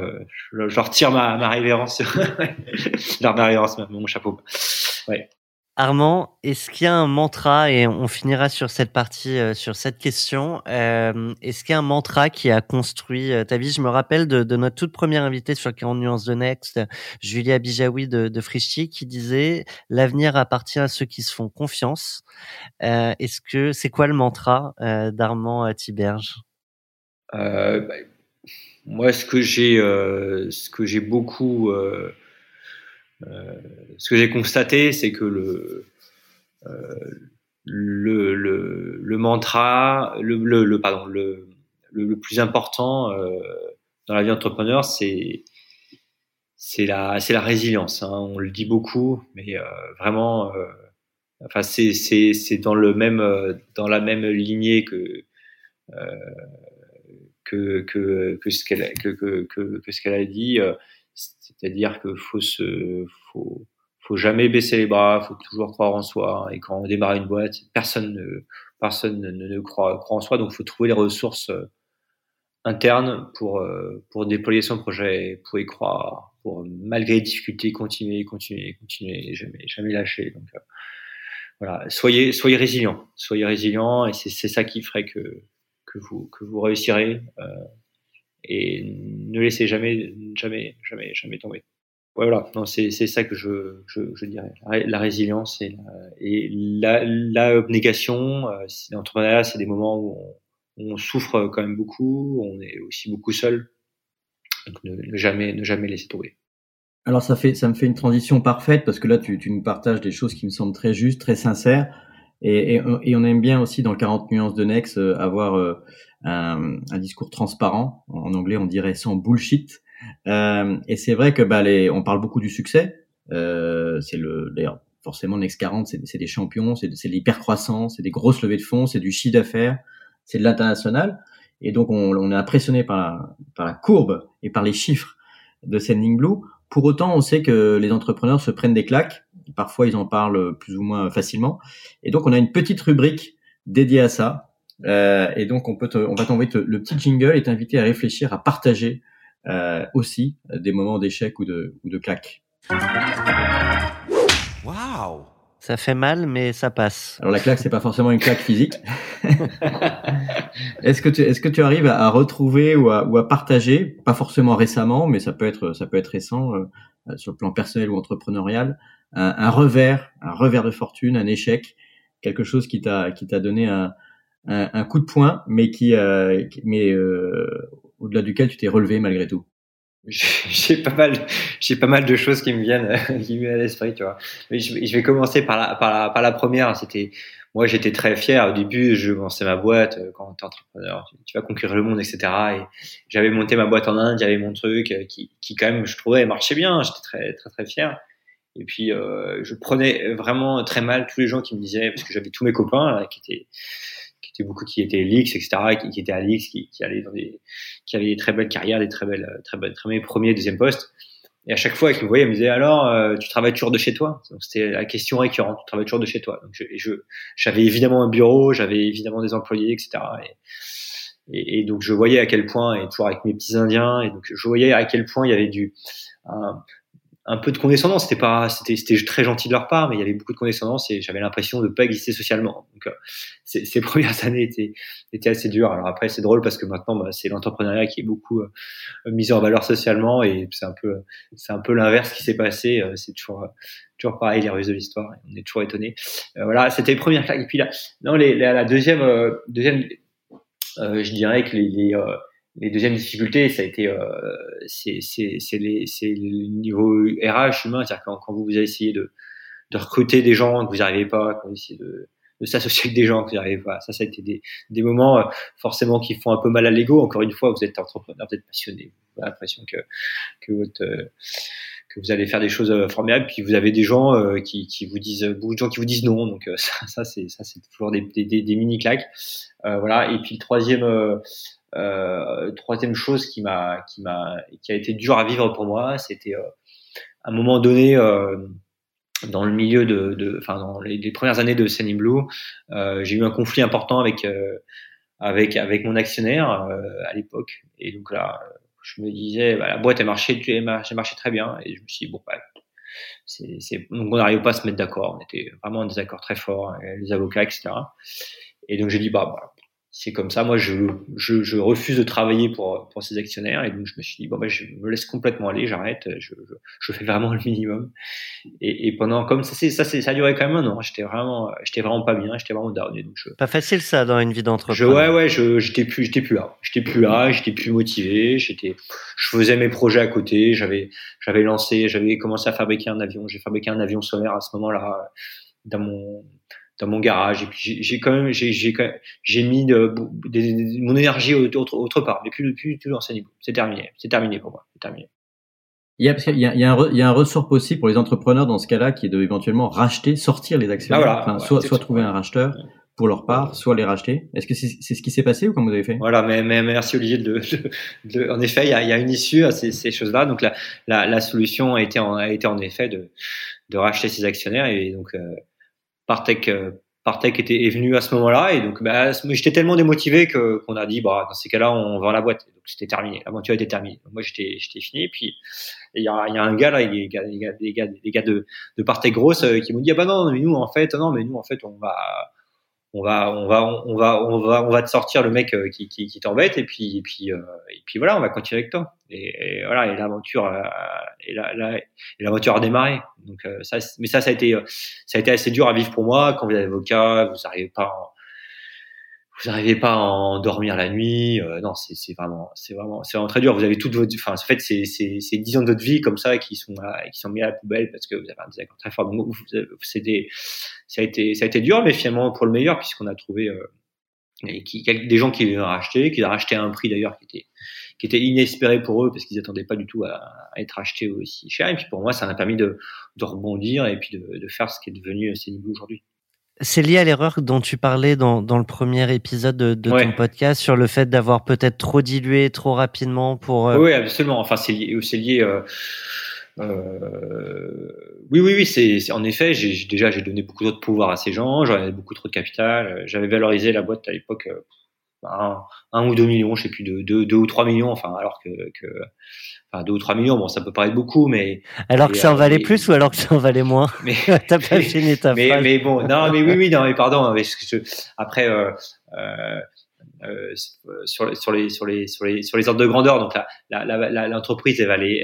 leur retire ma révérence, ma révérence, mon chapeau. Ouais. Armand, est-ce qu'il y a un mantra, et on finira sur cette partie, sur cette question, est-ce qu'il y a un mantra qui a construit ta vie? Je me rappelle de notre toute première invitée sur 40 nuances de Next, Julia Bijawi de Frischti, qui disait: «L'avenir appartient à ceux qui se font confiance». C'est quoi le mantra d'Armand Thiberge? Bah, moi, ce que j'ai beaucoup, ce que j'ai constaté, c'est que le mantra, le plus important dans la vie d'entrepreneur, c'est la résilience. Hein. On le dit beaucoup, mais vraiment, enfin c'est dans dans la même lignée que ce qu'elle a dit, c'est-à-dire que faut jamais baisser les bras, faut toujours croire en soi. Et quand on démarre une boîte, personne ne croit en soi, donc faut trouver les ressources internes pour déployer son projet, pour y croire, pour malgré les difficultés continuer, et jamais lâcher. Donc voilà, soyez résilients, et c'est ça qui ferait que vous réussirez, et ne laissez jamais tomber. Voilà, non, c'est ça que je dirais. La résilience et l'abnégation. L'entrepreneuriat, c'est des moments où on souffre quand même beaucoup, on est aussi beaucoup seul. Donc ne jamais laisser tomber. Alors ça me fait une transition parfaite, parce que là tu nous partages des choses qui me semblent très justes, très sincères, et on aime bien aussi dans 40 nuances de Next avoir un discours transparent. En anglais on dirait sans bullshit. Et c'est vrai que on parle beaucoup du succès. D'ailleurs forcément Next 40 c'est des champions, c'est de l'hypercroissance, c'est des grosses levées de fonds, c'est du chiffre d'affaires, c'est de l'international. Et donc on est impressionné par la courbe et par les chiffres de Sending Blue. Pour autant, on sait que les entrepreneurs se prennent des claques. Parfois, ils en parlent plus ou moins facilement. Et donc, on a une petite rubrique dédiée à ça. Et donc, on va t'envoyer le petit jingle et t'inviter à réfléchir, à partager aussi des moments d'échec ou de claques. Waouh! Ça fait mal, mais ça passe. Alors, la claque, c'est pas forcément une claque physique. Est-ce que tu arrives à retrouver ou à partager, pas forcément récemment, mais ça peut être récent, sur le plan personnel ou entrepreneurial, un revers de fortune, un échec, quelque chose qui t'a donné un coup de poing, mais au-delà duquel tu t'es relevé malgré tout? J'ai pas mal de choses qui me viennent à l'esprit, tu vois. Mais je vais commencer par la première. Moi, j'étais très fier. Au début, je lançais ma boîte. Quand t'es entrepreneur, tu vas conquérir le monde, etc. Et j'avais monté ma boîte en Inde. J'avais mon truc qui quand même, je trouvais, marchait bien. J'étais très, très, très fier. Et puis, je prenais vraiment très mal tous les gens qui me disaient, parce que j'avais tous mes copains là, qui étaient Lix, etc., qui étaient à Lix, qui allaient qui avaient des très belles carrières, des très belles premiers, deuxième postes. Et à chaque fois qu'ils me voyaient, ils me disaient, alors, tu travailles toujours de chez toi? Donc, c'était la question récurrente. Tu travailles toujours de chez toi? Donc, j'avais évidemment un bureau, j'avais évidemment des employés, etc. Et donc, je voyais à quel point, et toujours avec mes petits Indiens, et donc, je voyais à quel point il y avait un peu de condescendance. C'était très gentil de leur part, mais il y avait beaucoup de condescendance et j'avais l'impression de pas exister socialement. Donc, ces premières années étaient assez dures. Alors après, c'est drôle parce que maintenant, c'est l'entrepreneuriat qui est beaucoup mis en valeur socialement, et c'est un peu l'inverse qui s'est passé. C'est toujours pareil, les ruses de l'histoire. On est toujours étonnés. Voilà, c'était les premières claques. Et puis là, non, la deuxième, je dirais que les deuxièmes difficultés, ça a été, c'est le niveau RH humain, c'est-à-dire quand vous avez essayé de recruter des gens que vous n'arrivez pas, quand vous essayez de s'associer avec des gens que vous n'arrivez pas, ça a été des moments forcément qui font un peu mal à l'ego. Encore une fois, vous êtes entrepreneur, vous êtes passionné, vous avez l'impression que vous allez faire des choses formidables, puis vous avez des gens qui vous disent, beaucoup de gens qui vous disent non. Donc ça c'est toujours des mini claques. Voilà. Et puis le troisième chose qui a été dur à vivre pour moi, c'était à un moment donné, dans le milieu dans les premières années de Sending Blue, j'ai eu un conflit important avec mon actionnaire à l'époque. Et donc là, je me disais, la boîte elle marchait très bien, et je me suis dit, bon, Donc on n'arrivait pas à se mettre d'accord. On était vraiment en désaccord très fort, les avocats, etc. Et donc j'ai dit c'est comme ça. Moi, je refuse de travailler pour ces actionnaires. Et donc je me suis dit je me laisse complètement aller, j'arrête. Je fais vraiment le minimum. Et pendant comme ça a duré quand même un an. J'étais vraiment pas bien. J'étais vraiment down. Et donc pas facile ça dans une vie d'entrepreneur. J'étais plus là. J'étais plus motivé. Je faisais mes projets à côté. J'avais commencé à fabriquer un avion. J'ai fabriqué un avion solaire à ce moment-là dans mon garage. Et puis j'ai mis mon énergie autre part, mais plus dans ce niveau. C'est terminé pour moi. C'est terminé. Il y a un ressort possible pour les entrepreneurs dans ce cas-là, qui est de éventuellement racheter, sortir les actionnaires. Soit trouver un racheteur pour leur part, soit les racheter. Est-ce que c'est ce qui s'est passé ou comment vous avez fait? Voilà, mais merci Olivier en effet, il y a une issue à ces choses-là. Donc la solution a été en effet de racheter ces actionnaires. Et donc Partech est venu à ce moment-là. Et donc j'étais tellement démotivé qu'on a dit dans ces cas-là on vend la boîte. Donc c'était terminé, l'aventure était terminée. Donc moi j'étais fini. Et puis il y a un gars là, les gars de Partech Grosse qui m'ont dit non mais nous en fait on va te sortir le mec qui t'embête et puis voilà, on va continuer avec toi. Et voilà, et l'aventure a démarré. Donc ça a été assez dur à vivre pour moi. Quand vous êtes avocat, vous n'arrivez pas à en dormir la nuit. Non, c'est vraiment très dur. Vous avez toute votre, en fait, c'est 10 ans de votre vie comme ça qui sont mis à la poubelle parce que vous avez un désaccord très fort. Donc, ça a été dur, mais finalement pour le meilleur, puisqu'on a trouvé des gens qui l'ont racheté, qui l'ont racheté à un prix d'ailleurs qui était inespéré pour eux parce qu'ils n'attendaient pas du tout à être rachetés aussi cher. Et puis pour moi, ça m'a permis de rebondir et puis de faire ce qui est devenu Seniblu aujourd'hui. C'est lié à l'erreur dont tu parlais dans le premier épisode de ton podcast sur le fait d'avoir peut-être trop dilué trop rapidement pour. Oui, absolument. Enfin, c'est lié. Oui. C'est en effet. J'ai donné beaucoup trop de pouvoir à ces gens. J'en avais beaucoup trop de capital. J'avais valorisé la boîte à l'époque 1 ou 2 millions, je sais plus, 2 ou 3 millions. Enfin, alors que 2 ou 3 millions, bon, ça peut paraître beaucoup, mais alors que ça en valait plus ou alors que ça en valait moins. Mais t'as pas fini ta phrase. Mais bon, non, mais oui, non, mais pardon. Après, sur les ordres de grandeur, donc l'entreprise,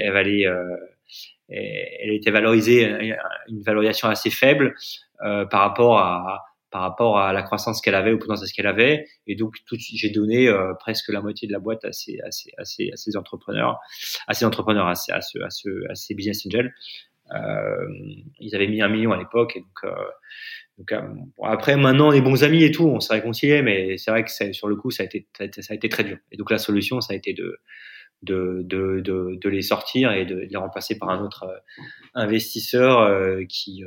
elle était valorisée une valorisation assez faible par rapport à la croissance qu'elle avait, au potentiel qu'elle avait, et donc j'ai donné presque la moitié de la boîte à ces entrepreneurs, à ces business angels. Ils avaient mis 1 million à l'époque, et donc après maintenant on est bons amis et tout, on s'est réconciliés, mais c'est vrai que sur le coup ça a été très dur. Et donc la solution ça a été de les sortir et de les remplacer par un autre investisseur qui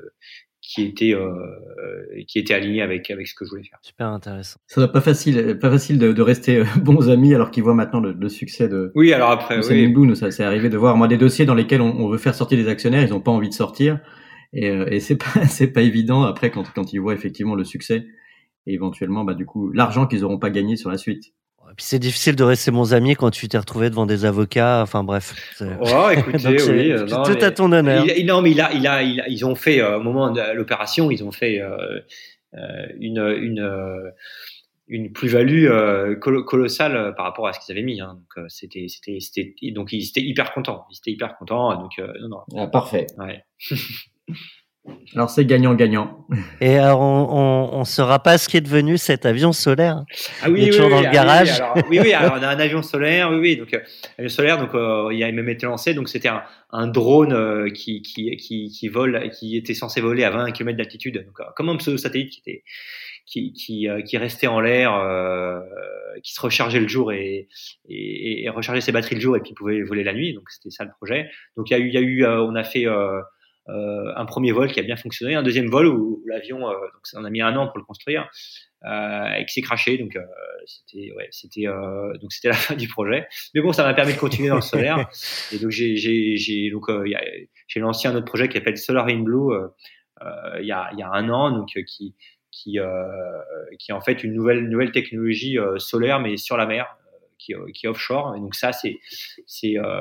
était aligné avec ce que je voulais faire. Super intéressant. Ça doit pas facile de rester bons amis alors qu'ils voient maintenant le succès de. Oui, alors après, Seniblu, ça c'est arrivé de voir moi des dossiers dans lesquels on veut faire sortir des actionnaires, ils ont pas envie de sortir et c'est pas évident après quand ils voient effectivement le succès et éventuellement du coup l'argent qu'ils auront pas gagné sur la suite. Et puis c'est difficile de rester bons amis quand tu t'es retrouvé devant des avocats. Enfin bref. Écoutez, oui. Tout à ton honneur. Non, mais ils ont fait au moment de l'opération, ils ont fait une plus-value colossale par rapport à ce qu'ils avaient mis. Hein. Donc donc ils étaient hyper contents. Donc non. Ah, parfait. Ouais. Alors c'est gagnant-gagnant. Et alors on saura pas ce qui est devenu cet avion solaire. Ah oui, il est toujours dans le garage. Oui, alors on a un avion solaire, oui. Donc avion solaire, donc il a même été lancé. Donc c'était un drone qui vole, qui était censé voler à 20 km d'altitude. Donc comme un pseudo-satellite qui restait en l'air, qui se rechargeait le jour et rechargeait ses batteries le jour et puis pouvait voler la nuit. Donc c'était ça le projet. Donc on a fait un premier vol qui a bien fonctionné, un deuxième vol où l'avion, donc on a mis 1 an pour le construire, et qui s'est crashé. Donc c'était la fin du projet. Mais bon, ça m'a permis de continuer dans le solaire. Et donc j'ai lancé un autre projet qui s'appelle Solar in Blue il y a 1 an, donc qui est en fait une nouvelle technologie solaire mais sur la mer, qui est offshore. Et donc ça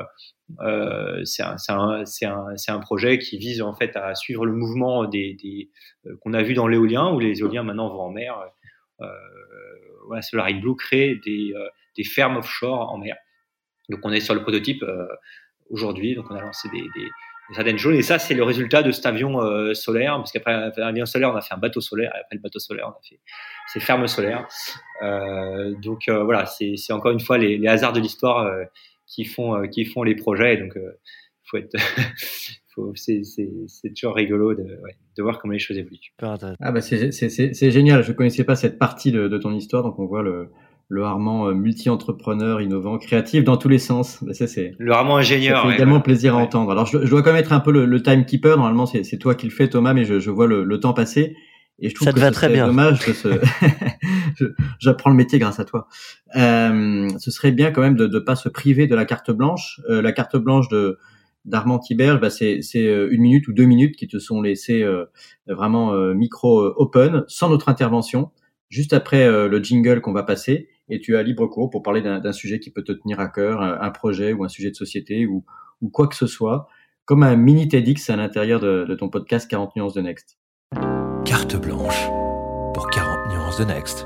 C'est un projet qui vise en fait à suivre le mouvement qu'on a vu dans l'éolien, où les éoliens maintenant vont en mer. Voilà, Solar in Blue crée des fermes offshore en mer. Donc on est sur le prototype aujourd'hui, donc on a lancé des certaines choses, et ça c'est le résultat de cet avion solaire, parce qu'après l'avion solaire on a fait un bateau solaire, et après le bateau solaire on a fait ces fermes solaires. Donc voilà, c'est encore une fois les hasards de l'histoire qui font les projets, donc faut être c'est toujours rigolo de voir comment les choses évoluent. Ah bah c'est génial, je connaissais pas cette partie de ton histoire, donc on voit le Armand multi-entrepreneur, innovant, créatif dans tous les sens. Bah, ça c'est le Armand ingénieur. Ça fait également plaisir à entendre. Alors je dois quand même être un peu le timekeeper. Normalement c'est toi qui le fais, Thomas, mais je vois le temps passer et je trouve que va ce très serait bien. Dommage de se. J'apprends le métier grâce à toi. Ce serait bien quand même de pas se priver de la carte blanche. La carte blanche d'Armand Tiberge, bah c'est 1 minute ou 2 minutes qui te sont laissées vraiment micro open, sans notre intervention, juste après le jingle qu'on va passer, et tu as libre cours pour parler d'un sujet qui peut te tenir à cœur, un projet ou un sujet de société ou quoi que ce soit, comme un mini TEDx à l'intérieur de ton podcast 40 nuances de Next. Carte blanche pour 40 nuances de Next.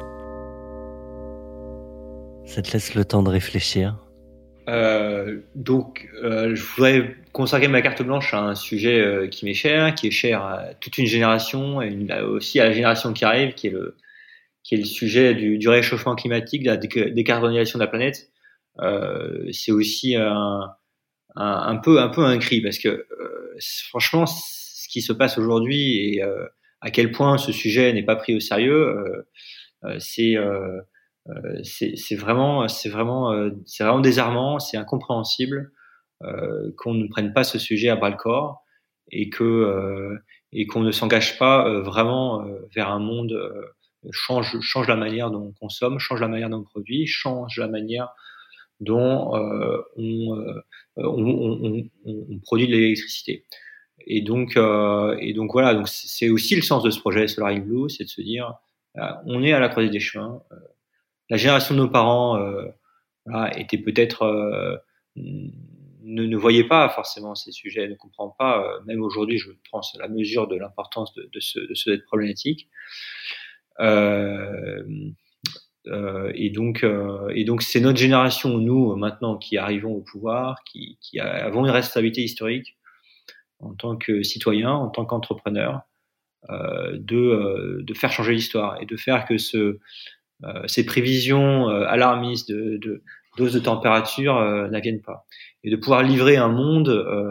Ça te laisse le temps de réfléchir. Donc, je voudrais consacrer ma carte blanche à un sujet qui m'est cher, qui est cher à toute une génération et aussi à la génération qui arrive, qui est le sujet du réchauffement climatique, de la décarbonisation de la planète. C'est aussi un peu un cri, parce que franchement, ce qui se passe aujourd'hui et à quel point ce sujet n'est pas pris au sérieux, c'est vraiment désarmant, c'est incompréhensible qu'on ne prenne pas ce sujet à bras le corps et qu'on ne s'engage pas vraiment vers un monde change la manière dont on consomme, change la manière dont on produit, change la manière dont on produit de l'électricité. Et donc voilà, donc c'est aussi le sens de ce projet Solar in Blue, c'est de se dire on est à la croisée des chemins. La génération de nos parents était peut-être ne voyait pas forcément ces sujets, ne comprend pas. Même aujourd'hui, je pense la mesure de l'importance de cette problématique. Et donc c'est notre génération, nous maintenant, qui arrivons au pouvoir, qui avons une responsabilité historique en tant que citoyens, en tant qu'entrepreneurs, de faire changer l'histoire et de faire que ces prévisions alarmistes de doses de température n'adviennent pas, et de pouvoir livrer un monde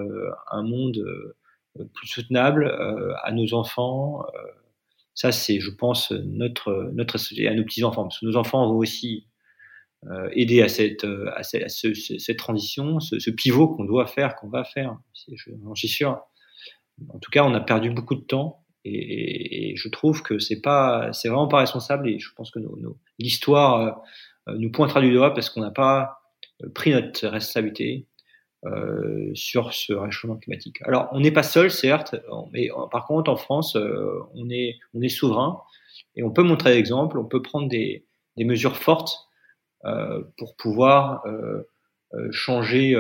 plus soutenable à nos enfants. Ça, c'est, je pense, notre et à nos petits enfants, parce que nos enfants vont aussi aider à cette transition, ce pivot qu'on va faire. J'en suis sûr. En tout cas, on a perdu beaucoup de temps. Et je trouve que c'est vraiment pas responsable, et je pense que l'histoire nous pointera du doigt parce qu'on n'a pas pris notre responsabilité sur ce réchauffement climatique. Alors, on n'est pas seul, certes, mais par contre, en France, on est souverain et on peut montrer l'exemple, on peut prendre des mesures fortes pour pouvoir changer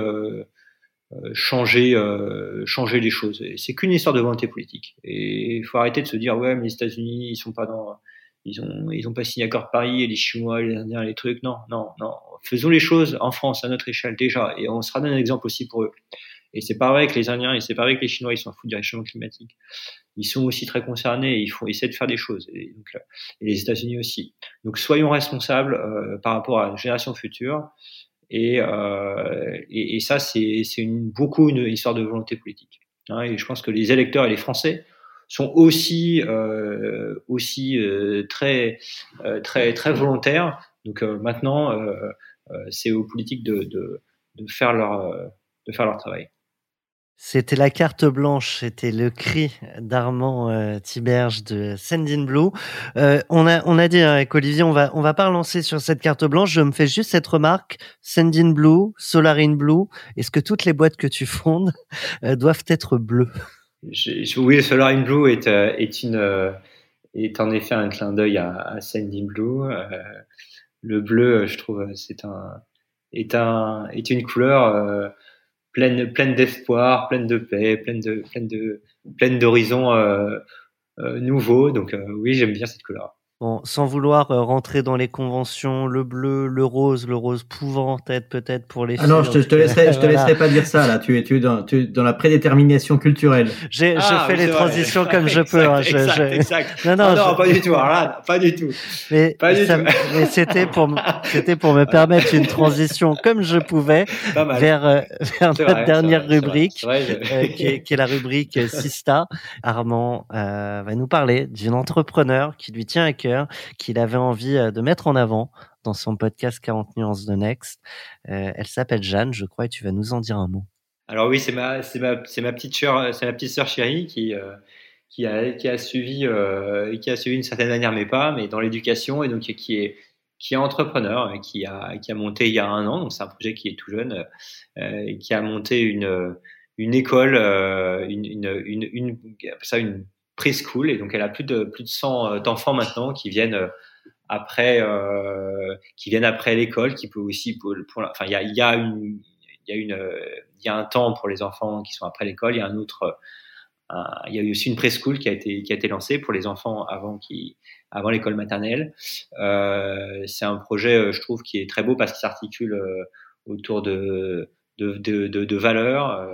les choses. Et c'est qu'une histoire de volonté politique. Et il faut arrêter de se dire ouais, mais les États-Unis, ils ont pas signé l'accord de Paris, et les Chinois, les Indiens, les trucs. Non. Faisons les choses en France à notre échelle déjà, et on sera un exemple aussi pour eux. Et c'est pas vrai que les Indiens, et c'est pas vrai que les Chinois, ils s'en foutent du réchauffement climatique. Ils sont aussi très concernés, et ils font essayer de faire des choses. Et les États-Unis aussi. Donc soyons responsables par rapport à la génération future. Et ça, c'est beaucoup une histoire de volonté politique. Hein, et je pense que les électeurs et les Français sont aussi très volontaires. Donc maintenant, c'est aux politiques de faire leur travail. C'était la carte blanche, c'était le cri d'Armand Tiberge de Sending Blue. On a dit avec Olivier, on va pas relancer sur cette carte blanche. Je me fais juste cette remarque: Sending Blue, Solar in Blue. Est-ce que toutes les boîtes que tu fondes doivent être bleues? Oui, Solar in Blue est en effet un clin d'œil à Sending Blue. Le bleu, je trouve, est une couleur pleine d'espoir, pleine de paix, pleine d'horizons nouveaux. Donc oui, j'aime bien cette couleur. Bon, sans vouloir rentrer dans les conventions, le bleu, le rose pouvant être peut-être pour les filles. Ah non, je te laisserai pas dire ça là. Tu es dans la prédétermination culturelle. Je fais les transitions comme je peux. Exact. Non, pas du tout. Alors là, pas du tout. Mais c'était pour me permettre une transition comme je pouvais vers notre dernière rubrique, qui est la rubrique Sista. Armand va nous parler d'une entrepreneur qui lui tient à cœur, qu'il avait envie de mettre en avant dans son podcast 40 nuances de Next. Elle s'appelle Jeanne, je crois, et tu vas nous en dire un mot. Alors oui, c'est ma petite sœur chérie qui a suivi d'une certaine manière mes pas, mais dans l'éducation, et donc qui est entrepreneur, et qui a monté il y a 1 an, donc c'est un projet qui est tout jeune, qui a monté une école, une preschool, et donc elle a plus de 100 enfants maintenant qui viennent après l'école, qui peut aussi il y a un temps pour les enfants qui sont après l'école, il y a eu aussi une preschool qui a été lancée pour les enfants avant l'école maternelle. C'est un projet, je trouve, qui est très beau parce qu'il s'articule autour de valeurs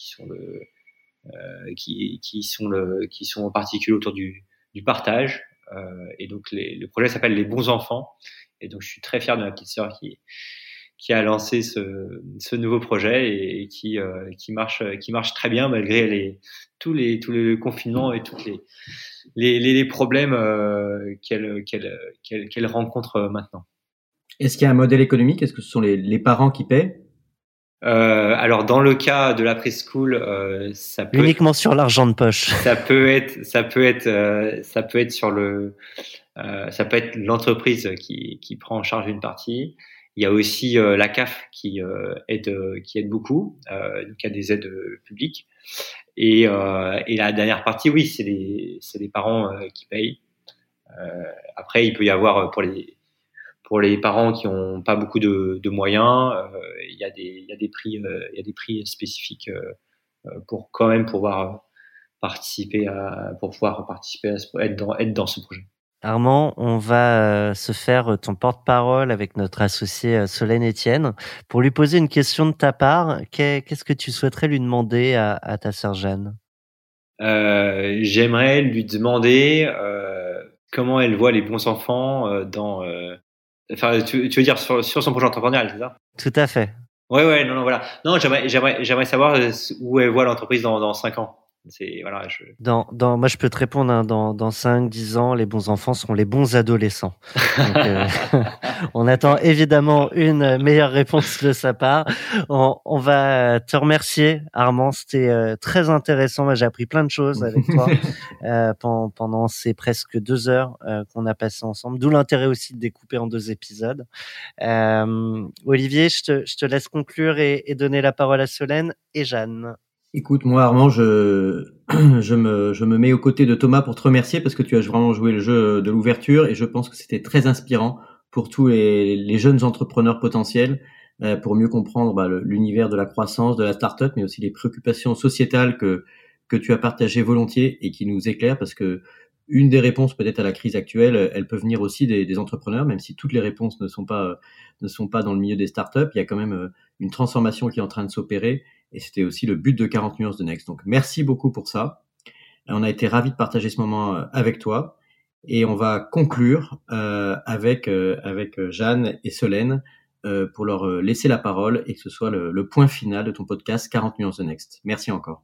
qui sont en particulier autour du partage, et donc le projet s'appelle Les Bons Enfants, et donc je suis très fier de ma petite sœur qui a lancé ce nouveau projet et qui marche très bien malgré tous les confinements et tous les problèmes qu'elle rencontre maintenant. Est-ce qu'il y a un modèle économique? Est-ce que ce sont les parents qui paient? Alors dans le cas de la preschool, ça peut uniquement sur l'argent de poche. Ça peut être l'entreprise qui prend en charge une partie. Il y a aussi la CAF qui aide beaucoup, donc il y a des aides publiques. Et la dernière partie, oui, c'est les parents qui payent. Après, il peut y avoir pour les parents qui ont pas beaucoup de moyens, il y a des prix spécifiques pour quand même pouvoir participer être dans ce projet. Armand, on va se faire ton porte-parole avec notre associé Solène Etienne pour lui poser une question de ta part. Qu'est-ce que tu souhaiterais lui demander à ta sœur Jeanne? J'aimerais lui demander comment elle voit les bons enfants dans. Enfin, tu veux dire sur son projet entrepreneurial, c'est ça? Tout à fait. Ouais, non, voilà. Non, j'aimerais savoir où elle voit l'entreprise dans 5 ans. Moi, je peux te répondre, hein, dans 5, 10 ans, les bons enfants seront les bons adolescents. Donc, on attend évidemment une meilleure réponse de sa part. On va te remercier, Armand. C'était très intéressant. Moi, j'ai appris plein de choses avec toi pendant ces presque 2 heures qu'on a passé ensemble. D'où l'intérêt aussi de découper en 2 épisodes. Olivier, je te laisse conclure et donner la parole à Solène et Jeanne. Écoute, moi, Armand, je me mets aux côtés de Thomas pour te remercier parce que tu as vraiment joué le jeu de l'ouverture et je pense que c'était très inspirant pour tous les jeunes entrepreneurs potentiels pour mieux comprendre l'univers de la croissance, de la start-up, mais aussi les préoccupations sociétales que tu as partagées volontiers et qui nous éclairent parce que une des réponses peut-être à la crise actuelle, elle peut venir aussi des entrepreneurs, même si toutes les réponses ne sont pas dans le milieu des startups. Il y a quand même une transformation qui est en train de s'opérer. Et c'était aussi le but de 40 nuances de Next. Donc, merci beaucoup pour ça. On a été ravis de partager ce moment avec toi. Et on va conclure avec Jeanne et Solène pour leur laisser la parole et que ce soit le point final de ton podcast 40 nuances de Next. Merci encore.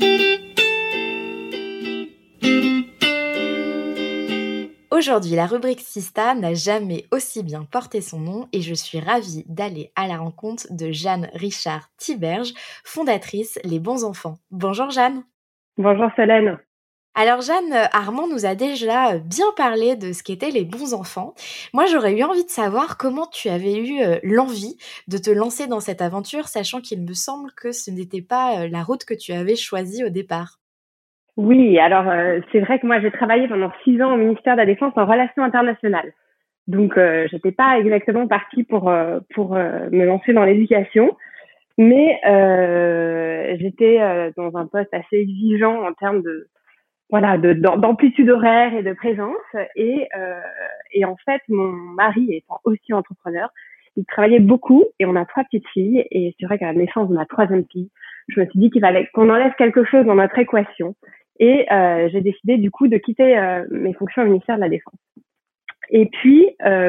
Aujourd'hui, la rubrique Sista n'a jamais aussi bien porté son nom et je suis ravie d'aller à la rencontre de Jeanne Richard-Thiberge, fondatrice Les Bons Enfants. Bonjour Jeanne. Bonjour Solène. Alors Jeanne, Armand nous a déjà bien parlé de ce qu'étaient Les Bons Enfants. Moi, j'aurais eu envie de savoir comment tu avais eu l'envie de te lancer dans cette aventure, sachant qu'il me semble que ce n'était pas la route que tu avais choisie au départ. Oui, alors c'est vrai que moi j'ai travaillé pendant 6 ans au ministère de la Défense en relations internationales. Donc j'étais pas exactement partie pour me lancer dans l'éducation. Mais j'étais dans un poste assez exigeant en termes d'amplitude horaire et de présence. Et en fait, mon mari étant aussi entrepreneur, il travaillait beaucoup et on a 3 petites filles. Et c'est vrai qu'à la naissance de ma 3e fille, je me suis dit qu'il fallait qu'on enlève quelque chose dans notre équation. Et j'ai décidé du coup de quitter mes fonctions au ministère de la Défense. Et puis,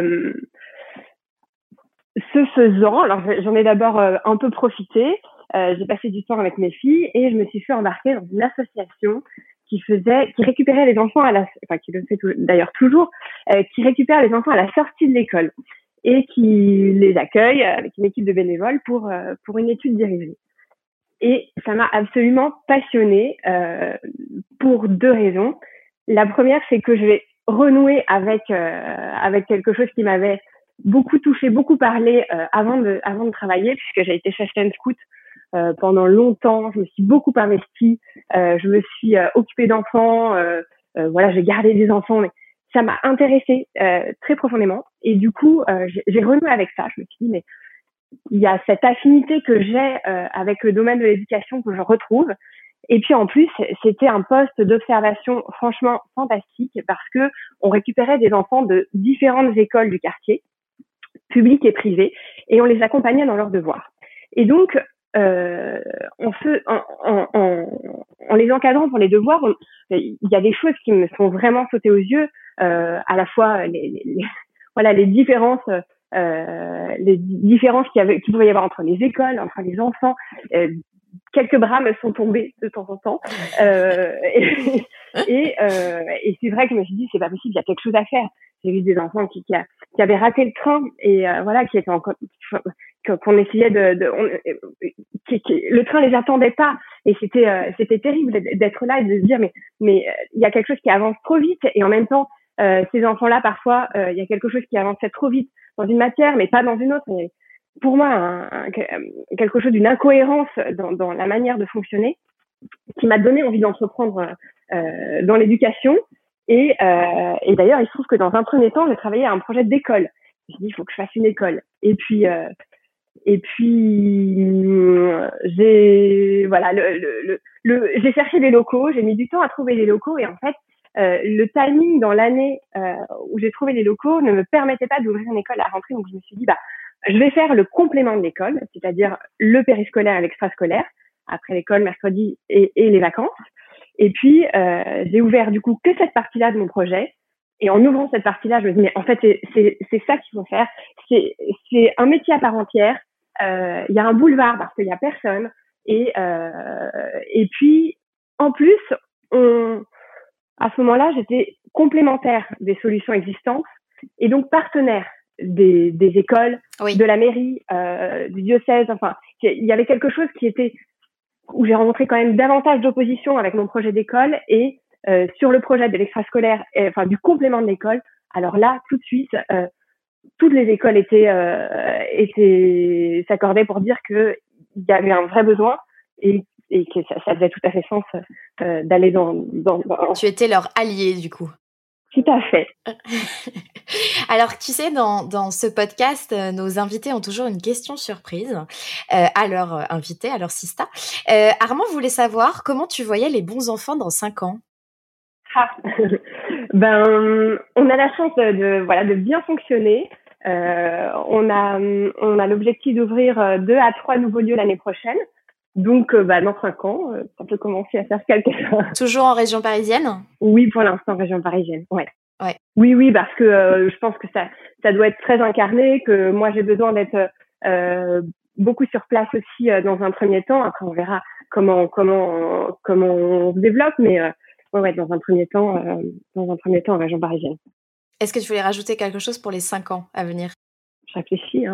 ce faisant, alors j'en ai d'abord un peu profité. J'ai passé du temps avec mes filles et je me suis fait embarquer dans une association qui récupérait les enfants qui le fait d'ailleurs toujours, qui récupère les enfants à la sortie de l'école et qui les accueille avec une équipe de bénévoles pour une étude dirigée. Et ça m'a absolument passionnée pour 2 raisons. La première, c'est que je vais renouer avec quelque chose qui m'avait beaucoup touché, beaucoup parlé avant de travailler, puisque j'ai été chef-laine scout pendant longtemps. Je me suis beaucoup investie, je me suis occupée d'enfants, j'ai gardé des enfants, mais ça m'a intéressée très profondément. Et du coup, j'ai renoué avec ça. Je me suis dit, mais il y a cette affinité que j'ai avec le domaine de l'éducation que je retrouve. Et puis en plus, c'était un poste d'observation franchement fantastique parce que on récupérait des enfants de différentes écoles du quartier, publiques et privées, et on les accompagnait dans leurs devoirs. Et donc, en les encadrant pour les devoirs, il y a des choses qui me sont vraiment sautées aux yeux, à la fois les différences qu'il pouvait y avoir entre les écoles, entre les enfants. Quelques bras me sont tombés de temps en temps. Et c'est vrai que je me suis dit, c'est pas possible, il y a quelque chose à faire. J'ai vu des enfants qui avaient raté le train et qui étaient encore, qu'on essayait le train les attendait pas et c'était terrible d'être là et de se dire mais il y a quelque chose qui avance trop vite et en même temps ces enfants-là parfois il y a quelque chose qui avançait trop vite dans une matière mais pas dans une autre. Et pour moi quelque chose d'une incohérence dans la manière de fonctionner qui m'a donné envie d'entreprendre dans l'éducation. Et d'ailleurs, il se trouve que dans un premier temps, j'ai travaillé à un projet d'école. J'ai dit, il faut que je fasse une école. Et puis j'ai j'ai cherché des locaux. J'ai mis du temps à trouver les locaux. Et en fait, le timing dans l'année où j'ai trouvé les locaux ne me permettait pas d'ouvrir une école à la rentrée. Donc, je me suis dit, je vais faire le complément de l'école, c'est-à-dire le périscolaire et l'extrascolaire, après l'école, mercredi et les vacances. Et puis, j'ai ouvert du coup que cette partie-là de mon projet. Et en ouvrant cette partie-là, je me dis, mais en fait, c'est ça qu'il faut faire. C'est un métier à part entière. Il y a un boulevard parce qu'il y a personne. Et puis, en plus, à ce moment-là, j'étais complémentaire des solutions existantes et donc partenaire des écoles, oui, de la mairie, du diocèse. Enfin, il y avait quelque chose où j'ai rencontré quand même davantage d'opposition avec mon projet d'école et sur le projet de l'extrascolaire, du complément de l'école. Alors là, tout de suite, toutes les écoles s'accordaient pour dire que il y avait un vrai besoin et que ça faisait tout à fait sens d'aller dans. Tu étais leur allié du coup. Tout à fait. Alors, tu sais, dans ce podcast, nos invités ont toujours une question surprise à leur invité, à leur sista. Armand voulait savoir comment tu voyais les bons enfants dans 5 ans. On a la chance de bien fonctionner. On a l'objectif d'ouvrir 2 à 3 nouveaux lieux l'année prochaine. Donc, dans 5 ans, ça peut commencer à faire quelque chose. Toujours en région parisienne ? Oui, pour l'instant, région parisienne, ouais. Ouais. Oui, parce que je pense que ça doit être très incarné, que moi, j'ai besoin d'être beaucoup sur place aussi dans un premier temps. Après, on verra comment on se développe, mais dans un premier temps en région parisienne. Est-ce que tu voulais rajouter quelque chose pour les 5 ans à venir ? Je réfléchis.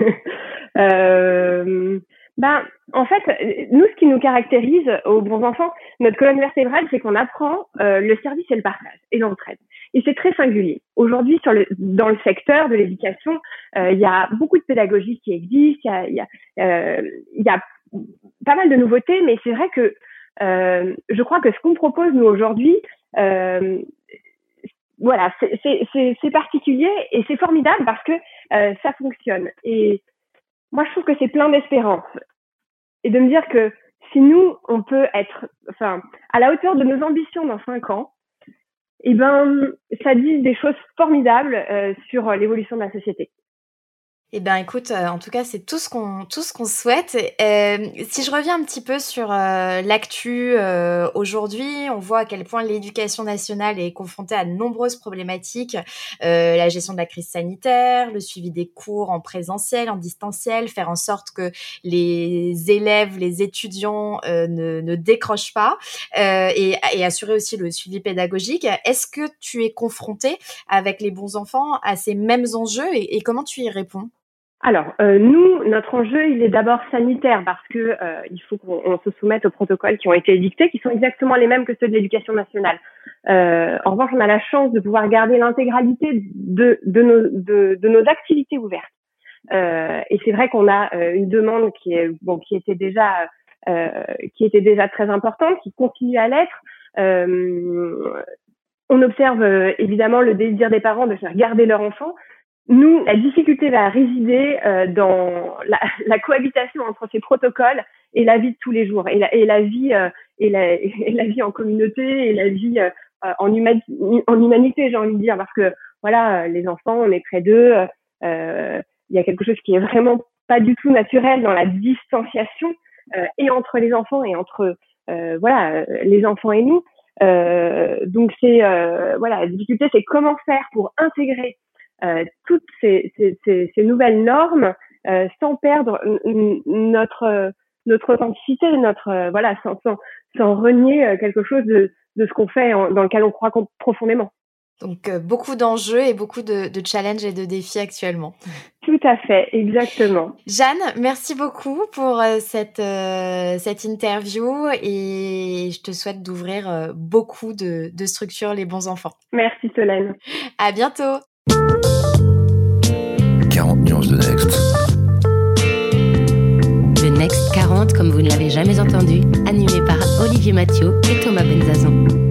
En fait, nous, ce qui nous caractérise aux bons enfants, notre colonne vertébrale, c'est qu'on apprend le service et le partage et l'entraide. Et c'est très singulier. Aujourd'hui, dans le secteur de l'éducation, il y a beaucoup de pédagogie qui existe, il y a pas mal de nouveautés, mais c'est vrai que je crois que ce qu'on propose, nous, aujourd'hui, c'est particulier et c'est formidable parce que ça fonctionne. Et moi, je trouve que c'est plein d'espérance. et de me dire que si nous, on peut être à la hauteur de nos ambitions dans 5 ans, eh ben, ça dit des choses formidables sur l'évolution de la société. Eh ben, écoute, en tout cas, c'est tout ce qu'on souhaite. Si je reviens un petit peu sur l'actu aujourd'hui, on voit à quel point l'éducation nationale est confrontée à de nombreuses problématiques. La gestion de la crise sanitaire, le suivi des cours en présentiel, en distanciel, faire en sorte que les élèves, les étudiants ne décrochent pas et assurer aussi le suivi pédagogique. Est-ce que tu es confronté avec les bons enfants à ces mêmes enjeux et comment tu y réponds ? Alors, nous, notre enjeu, il est d'abord sanitaire parce que il faut qu'on se soumette aux protocoles qui ont été édictés, qui sont exactement les mêmes que ceux de l'éducation nationale. En revanche, on a la chance de pouvoir garder l'intégralité de nos activités ouvertes. Et c'est vrai qu'on a une demande qui était déjà très importante, qui continue à l'être. On observe évidemment le désir des parents de faire garder leur enfant. Nous, la difficulté va résider dans la cohabitation entre ces protocoles et la vie de tous les jours, et la vie en communauté, et la vie en humanité, j'ai envie de dire, parce que voilà, les enfants, on est près d'eux. Il y a quelque chose qui est vraiment pas du tout naturel dans la distanciation et entre les enfants et entre les enfants et nous. Donc c'est la difficulté, c'est comment faire pour intégrer toutes ces nouvelles normes sans perdre notre authenticité, sans renier quelque chose de ce qu'on fait dans lequel on croit profondément. Donc beaucoup d'enjeux et beaucoup de challenges et de défis actuellement. Tout à fait, exactement. Jeanne, merci beaucoup pour cette interview et je te souhaite d'ouvrir beaucoup de structures Les Bons Enfants. Merci Solène. À bientôt. 40 nuances de Next. Le Next 40, comme vous ne l'avez jamais entendu, animé par Olivier Mathieu et Thomas Benzazan.